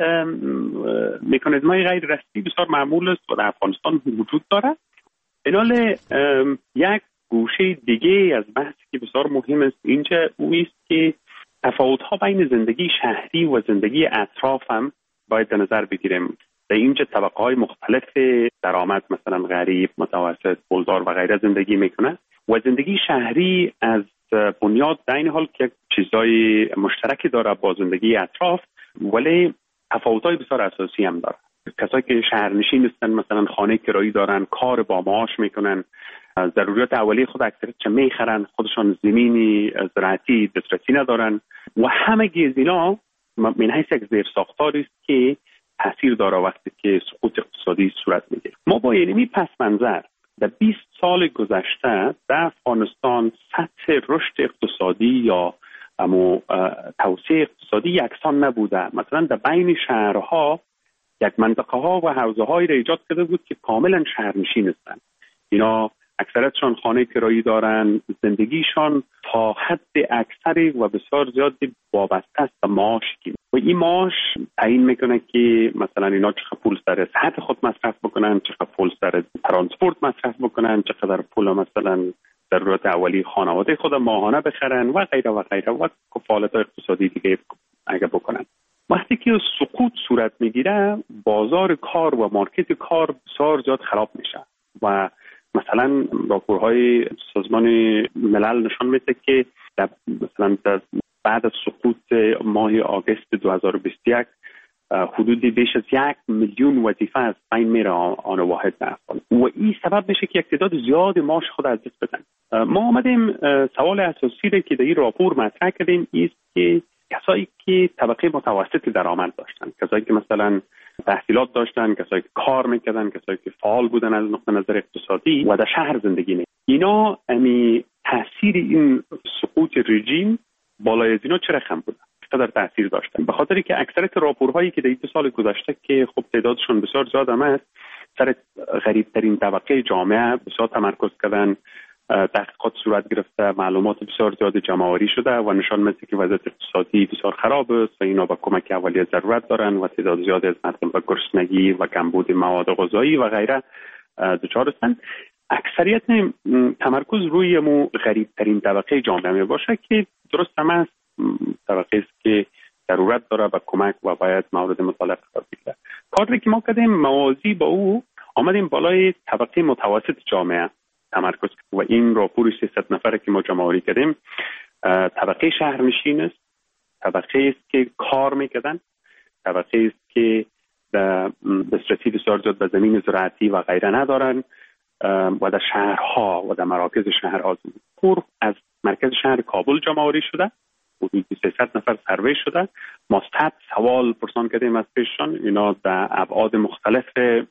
مکانیزم‌های غیر رسمی بسیار معمول است و در افغانستان وجود داره. اینال یک گوشه دیگه از بحثی که بسیار مهم است اینجا او است که تفاوت‌ها بین زندگی شهری و زندگی اطراف هم باید در نظر بگیریم. در اینجا طبقه های مختلف درآمد مثلا غریب، متوسط، پولدار و غیره زندگی میکنه و زندگی شهری از بنیاد در این حال که چیزای مشترکی داره با زندگی اطراف ولی تفاوت‌های بسیار اساسی هم داره. کسایی که شهرنشین هستن مثلا خانه کرایی دارن، کار با معاش میکنن، ضروریات اولیه خود اکثریت چه میخرن، خودشان زمینی زراعتی دسترسی ندارن و همگی از اینا من حیث یک زیر ساختاری است که تاثیر داره وقتی که سقوط اقتصادی صورت میگیره. ما با اینمی پس منظر در بیست سال گذشته در افغانستان سطح رشد اقتصادی یا اما توسعه اقتصادی یکسان نبوده. مثلا در بین شهرها یک منطقه ها و حوزه هایی را ایجاد کرده بود که کاملا شهرنشین هستند. اینا اکثرتشان خانه کرایی دارن، زندگیشان تا حد اکثری و بسیار زیادی وابسته است به معاش و این معاش تعیین میکنه که مثلا اینا چقدر پول سر صحت خود مصرف بکنن، چقدر پول سر ترانسپورت مصرف بکنن، چقدر پول مثلا ضرورت اولیه خانواده خود ماهانه بخرن و غیره و غیره و فعالیت اقتصادی دیگه اگه بکنن. وقتی که سقوط صورت میگیره بازار کار و مارکت کار بسیار زیاد خراب میشه و مثلا راپورهای سازمان ملل نشان میده که در مثلا در بعد از سقوط ماه آگوست دو هزار و بیست و یک حدودی بیش از یک میلیون وظیفه از بین میره آن واحد در افغانستان و این سبب میشه که یک تعداد زیاد معاش خود از دست بدن. ما آمدیم سوال اساسی را که در این راپور مطرح کردیم است که کسایی که طبقه متوسط درآمد داشتن، کسایی که مثلا تحصیلات داشتن، کسایی که کار میکردن، کسایی که فعال بودن از نقطه نظر اقتصادی و در شهر زندگی میکردن. اینا امی تاثیر این سقوط رژیم بالای از اینا چه رقم بوده؟ چقدر تاثیر داشتن؟ به خاطری که اکثریت راپورهایی که در دو سال گذشته که خب تعدادشون بسیار زیاد است، سر غریب ترین طبقه جامعه بسیار تمرکز کردن. تحقیقات صورت گرفته، معلومات بسیار زیاد جمع‌آوری شده و نشان میده که وضعیت اقتصادی بسیار خراب است و اینا به کمک اولیه ضرورت دارن و تعداد زیادی از مردم به گرسنگی و کمبود مواد غذایی و غیره دچار هستند. اکثریت تمرکز روی مو غریب ترین طبقه جامعه می باشه که درست هم است، طبقه است که ضرورت داره به کمک و باید مورد مطالعه قرار بگیره. کاری که ما کردیم موازی با او آمدیم بالای طبقه متوسط جامعه تمرکز و این راپور سیصد نفره که ما جمع‌آوری کردیم طبقه شهرنشین است، طبقه است که کار میکردن، طبقه است که دسترسی بسیار زیاد به زمین زراعتی و غیره ندارن و در شهرها و در مراکز شهرها. راپور از مرکز شهر کابل جمع‌آوری شده، حدود سیصد نفر سروی شده. ما صد سوال پرسان کردیم از پیششان، اینا در ابعاد مختلف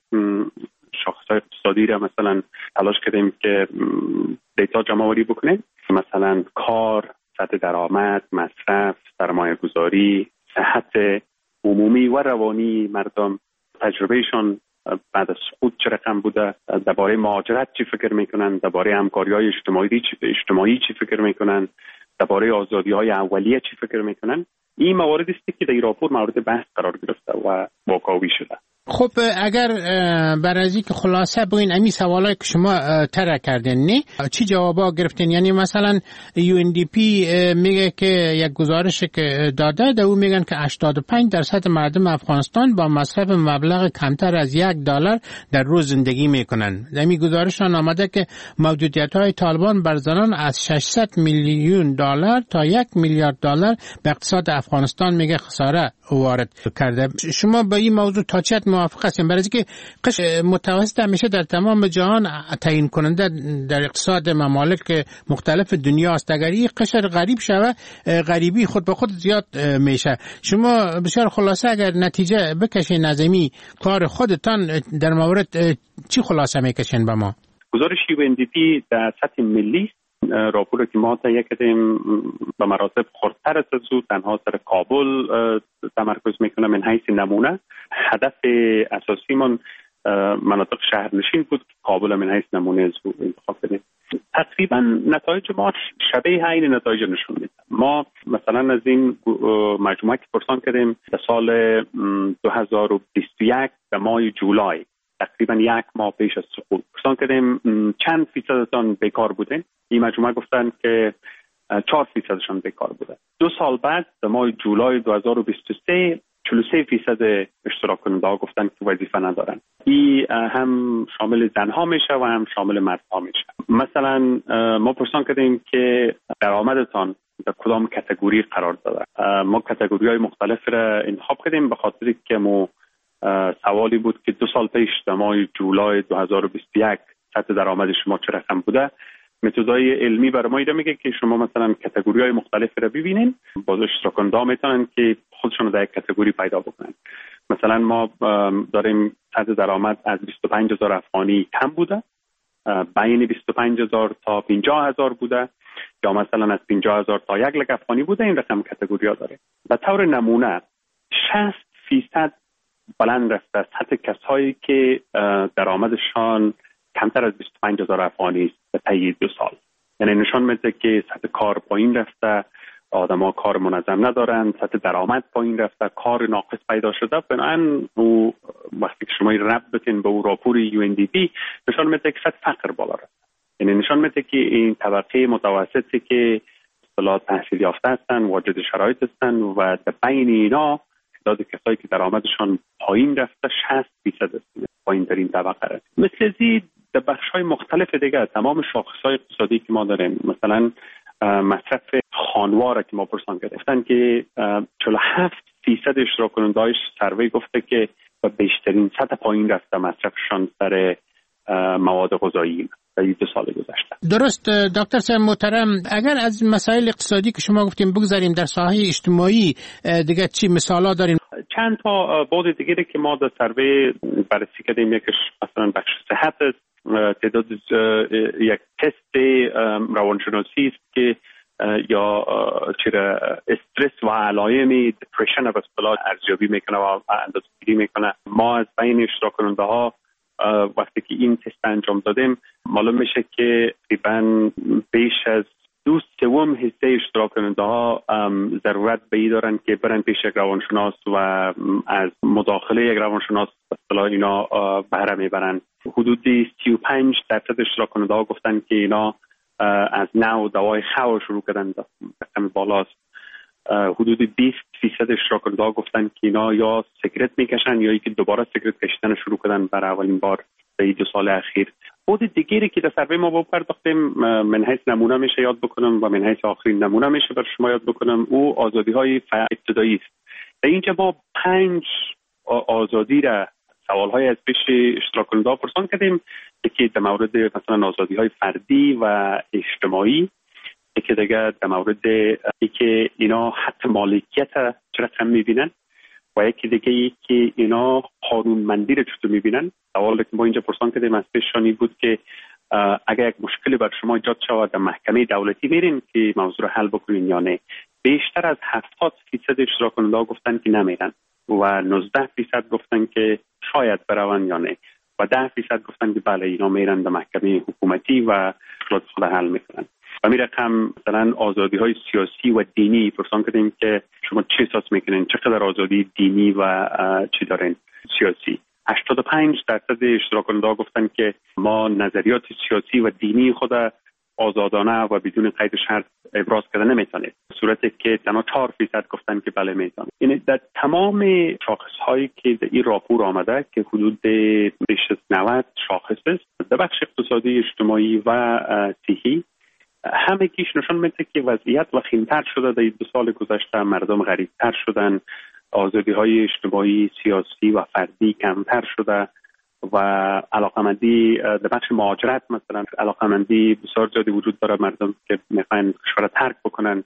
شاخص‌های اقتصادی را مثلا تلاش کردیم که دیتا جمع‌آوری بکنیم، مثلا کار، سطح درآمد، مصرف، سرمایه‌گذاری، صحت عمومی و روانی مردم، تجربهشان بعد از سقوط چه رقم بوده، درباره مهاجرت چی فکر میکنن، درباره همکاری‌های اجتماعی چی اجتماعی چی فکر میکنن، درباره آزادی‌های اولیه چی فکر میکنن. این موارد است که در این راپور مورد بحث قرار گرفته و واکاوی شده. خب اگر بر از اینکه خلاصه بگین امی سوالایی که شما طرح کردین نه چی جوابا گرفتین؟ یعنی مثلا یو ان دی پی میگه که یک گزارش که داده ده او میگن که هشتاد و پنج درصد مردم افغانستان با مصرف مبلغ کمتر از یک دلار در روز زندگی میکنن. در این گزارش آمده که موجودیت های طالبان بر زنان از ششصد میلیون دلار تا یک میلیارد دلار به اقتصاد افغانستان میگه خساره وارد کرده. شما با این موضوع تا چه موافق هستیم؟ برای اینکه قشر متوسط همیشه در تمام جهان تعیین کننده در اقتصاد ممالک مختلف دنیا است. اگر این قشر غریب شوه غریبی خود به خود زیاد میشه. شما بسیار خلاصه اگر نتیجه بکشین نظمی کار خودتان در مورد چی خلاصه میکشین به ما؟ گزارش یو ان دی پی در سطح ملی راپور که ما تهیه کردیم به مراتب خردتر است از او، تنها سر کابل تمرکز میکنه. من حیث نمونه هدف اساسی من مناطق شهرنشین بود که کابل من حیث نمونه از او انتخاب کردیم. تقریبا نتایج ما شبیه عین نتایج نشون میده. ما مثلا از این مجموعه که پرسان کردیم در سال دو هزار و بیست و یک در ماه جولای، تقریبا یک ماه پیش از سقوط پرسان کردیم چند فیصدتان بیکار بودین. این مجموعه گفتن که چهار فیصدشان بیکار بوده. دو سال بعد در ماه جولای دو هزار و بیست و سه چهل و سه فیصد اشتراک کننده ها گفتن که وظیفه ندارن. این هم شامل زنها میشه و هم شامل مردها میشه. مثلا ما پرسان کردیم که درآمدتان در کدام کاتگوری قرار داره. ما کاتگوری های مختلف را انتخاب کردیم به خاطر که ما سوالی بود که دو سال پیش در ماه جولای دو هزار و بیست و یک سطح درآمد شما چه رقم بوده. متدای علمی برای ما ایده میگه که شما مثلا کاتگوری های مختلف را ببینین، باز اشتراک کننده میتونن که خودشون در یک کاتگوری پیدا بکنن. مثلا ما داریم سطح درآمد از بیست و پنج هزار افغانی کم بوده، بین بیست و پنج هزار تا پنجاه هزار بوده، یا مثلا از پنجاه هزار تا یک لک افغانی بوده. این رقم کاتگوری ها داره. به طور نمونه شصت فیصد بلند رفته سطح کسایی که درآمدشان کمتر از بیست و پنج هزار افغانی است به طی دو سال. یعنی نشان میده که سطح کار پایین رفته، آدما کار منظم ندارن، سطح درآمد پایین رفته، کار ناقص پیدا شده. بنابراین او وقتی که شما ربط بتین به او راپور یو ان دی پی نشان میده که سطح فقر بالا رفته. یعنی نشان میده که این طبقه متوسطی که اصطلاح تحصیل یافته هستن، واجد شرایط هستن و در بین اینا تعداد کسایی که درآمدشان پایین رفته شصت فیصد است، پایین ترین طبقه است. مثل زی در بخش‌های مختلف دیگه تمام شاخص‌های اقتصادی که ما داریم، مثلا مصرف خانوار که ما پرسان کردیم گفتن که چهل و هفت فیصد اشتراک کننده‌های سروی گفته که به بیشترین سطح پایین رفته مصرفشان سر مواد غذایی در دو سال گذشته. درست دکتر صاحب محترم، اگر از مسائل اقتصادی که شما گفتیم بگذاریم، در ساحه اجتماعی دیگه چی مثالا داریم؟ چند تا بعد دیگری که ما در سروی بررسی کردیم، یکیش مثلا بخش صحت است، تعداد یک تست روانشناسی است که یا چرا استرس و علائم دپرشن و اصطلاح ارزیابی میکنه و اندازه‌گیری میکنه. ما از بین اشتراک کننده ها وقتی که این تست انجام دادیم معلوم میشه که تقریبا بیش از دو سوم حصه اشتراک کننده ها ضرورت به این دارن که برن پیش یک روانشناس و از مداخله یک روانشناس به اصطلاح اینا بهره میبرن. حدود سی و پنج درصد اشتراک کننده ها گفتن که اینا از نو دوای خو شروع کردن، رقم بالاست. حدود بیست فیصد اشتراک کننده ها گفتن که اینا یا سیگرت میکشن یا اینکه دوباره سیگرت کشیدن شروع کردن برای اولین بار در این دو سال اخیر. بود دیگری که در سروی ما بپرداختیم، من حیث نمونه میشه یاد بکنم و من حیث آخرین نمونه میشه بر شما یاد بکنم، او آزادی های ابتدایی است. در اینجا ما پنج آزادی را سوال های از پیش اشتراک کننده ها پرسان کردیم، یکی در مورد مثلا آزادی های فردی و اجتماعی، یکی دیگه در مورد اینکه اینا حق مالکیت چه رقم میبینن و یکی دیگه ای که اینا قانونمندی رو چطور میبینن. سوالی که ما اینجا پرسان کردیم از پیششان این بود که اگر یک مشکلی بر شما ایجاد شود در محکمه دولتی میرین که موضوع رو حل بکنین یا نه. بیشتر از هفتاد فیصد اشتراک کننده ها گفتن که نمیرن و نوزده فیصد گفتن که شاید برون یا نه و ده فیصد گفتن که بله اینا میرن در محکمه حکومتی و مشکلات خود حل میکنن. و می رقم مثلا آزادی های سیاسی و دینی پرسان کردیم که شما چه احساس میکنین، چقدر آزادی دینی و چی دارین سیاسی. هشتاد و پنج درصد اشتراک کننده ها گفتن که ما نظریات سیاسی و دینی خود آزادانه و بدون قید شرط ابراز کردن نمیتونید، صورتی که تنها چهار فیصد گفتن که بله میتونید. یعنی در تمام شاخص هایی که در این راپور آمده که حدود بیش از نود شاخص است در بخش اقتصادی، اجتماعی و صحی، همه گیش نشان میده که وضعیت وخیم‌تر شده. در دو سال گذشته مردم غریب‌تر شدن، آزادی های اجتماعی، سیاسی و فردی کمتر شده و علاقمندی در بخش مهاجرت مثلا علاقمندی بسیار زیادی وجود داره، مردم که میخواین کشور ترک بکنن.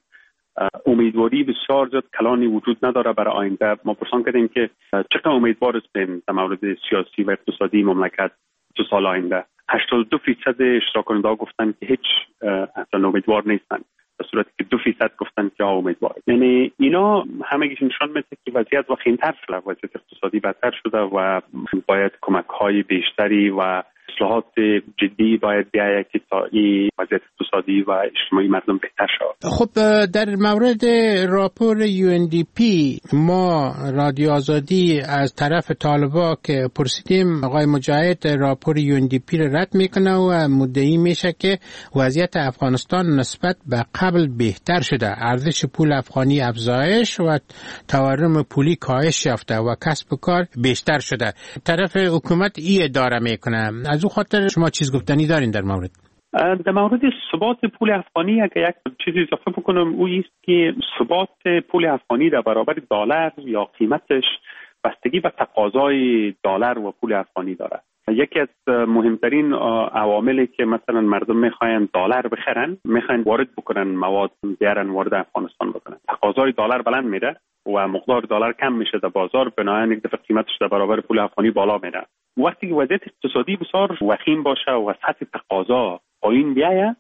امیدواری بسیار زیاد کلانی وجود نداره برای آینده. ما پرسان کردیم که چقدر امیدوار هستین در مورد سیاسی و اقتصادی مملکت دو سال آینده. هشتاد و دو فیصد اشتراک کننده ها گفتن که هیچ اصلا امیدوار نیستن، در صورتی که دو فیصد گفتن که امیدوار. یعنی اینا همگیش نشان میده که وضعیت وخیم‌تر شده، وضعیت اقتصادی بدتر شده و باید کمک‌های بیشتری و اصلاحات جدی باید بیاید که تا این وضعیت اقتصادی و اجتماعی مردم بهتر شود. خب در مورد راپور یو ان دی پی ما رادیو آزادی از طرف طالبا که پرسیدیم، آقای مجاهد راپور یو ان دی پی رو رد میکنه و مدعی میشه که وضعیت افغانستان نسبت به قبل بهتر شده، ارزش پول افغانی افزایش و تورم پولی کاهش یافته و کسب و کار بیشتر شده. طرف حکومت ای اداره میکنه. از او خاطر شما چیز گفتنی دارین در مورد؟ در مورد ثبات پول افغانی اگر یک چیزی اضافه بکنم، او است که ثبات پول افغانی در برابر دلار یا قیمتش بستگی به تقاضای دلار و پول افغانی داره. یکی از مهمترین عواملی که مثلا مردم میخواین دلار بخرن، میخواین وارد بکنن مواد بیارن وارد افغانستان بکنن، تقاضای دلار بلند میره و مقدار دلار کم میشه در بازار، بنابراین یک دفعه قیمتش در برابر پول افغانی بالا میره. وقتی که وضعیت اقتصادی بسیار وخیم باشه و سطح تقاضا پایین بیاید،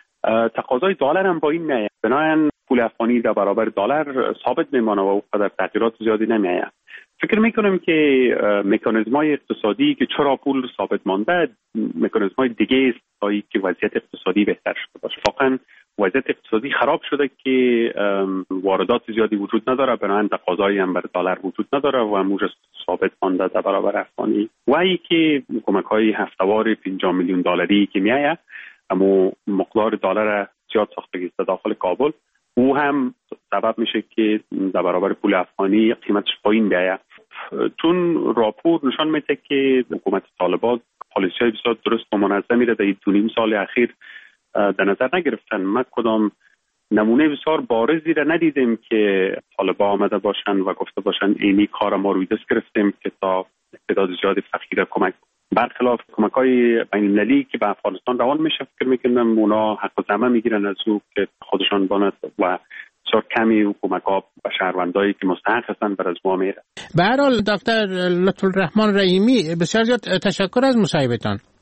تقاضای دلار هم پایین میاد، بنابراین پول افغانی در برابر دلار ثابت میمانه و قدر تغییرات زیادی نمیاد. فکر میکنم که مکانیزم‌های اقتصادی که چرا پول ثابت مانده، مکانیزم‌های دیگه است تا اینکه وضعیت اقتصادی بهتر شده باشه. واقعا وضعیت اقتصادی خراب شده که واردات زیادی وجود نداره، بنابراین تقاضایی هم بر دلار وجود نداره و موج ثابت مانده در برابر افغانی. و اینکه کمک‌های هفته‌وار پنجاه میلیون دلاری که میآید، اما مقدار دلار زیاد ساختگی است داخل کابل، او هم سبب میشه که در برابر پول افغانی قیمتش پایین بیاید. چون راپور نشان میده که حکومت طالبان پالیسی‌های بسیار درست و منظمی را در این دو نیم سال اخیر در نظر نگرفتن. ما کدام نمونه بسیار بارزی را ندیدیم که طالبان آمده باشن و گفته باشن اینی کار ما روی دست گرفتیم که تا تعداد زیادی فقیر کمک برخلاف کمک های بین المللی که به افغانستان روان میشه، فکر میکنم اونا حق الزحمه میگیرن از او که خودشان باند و بسیار کمی کمک ها و شهروندایی که مستحق هستن بر از ما میره. به هر حال دکتر لطفالرحمن رحیمی، بسیار زیاد تشکر از مصاحبتان.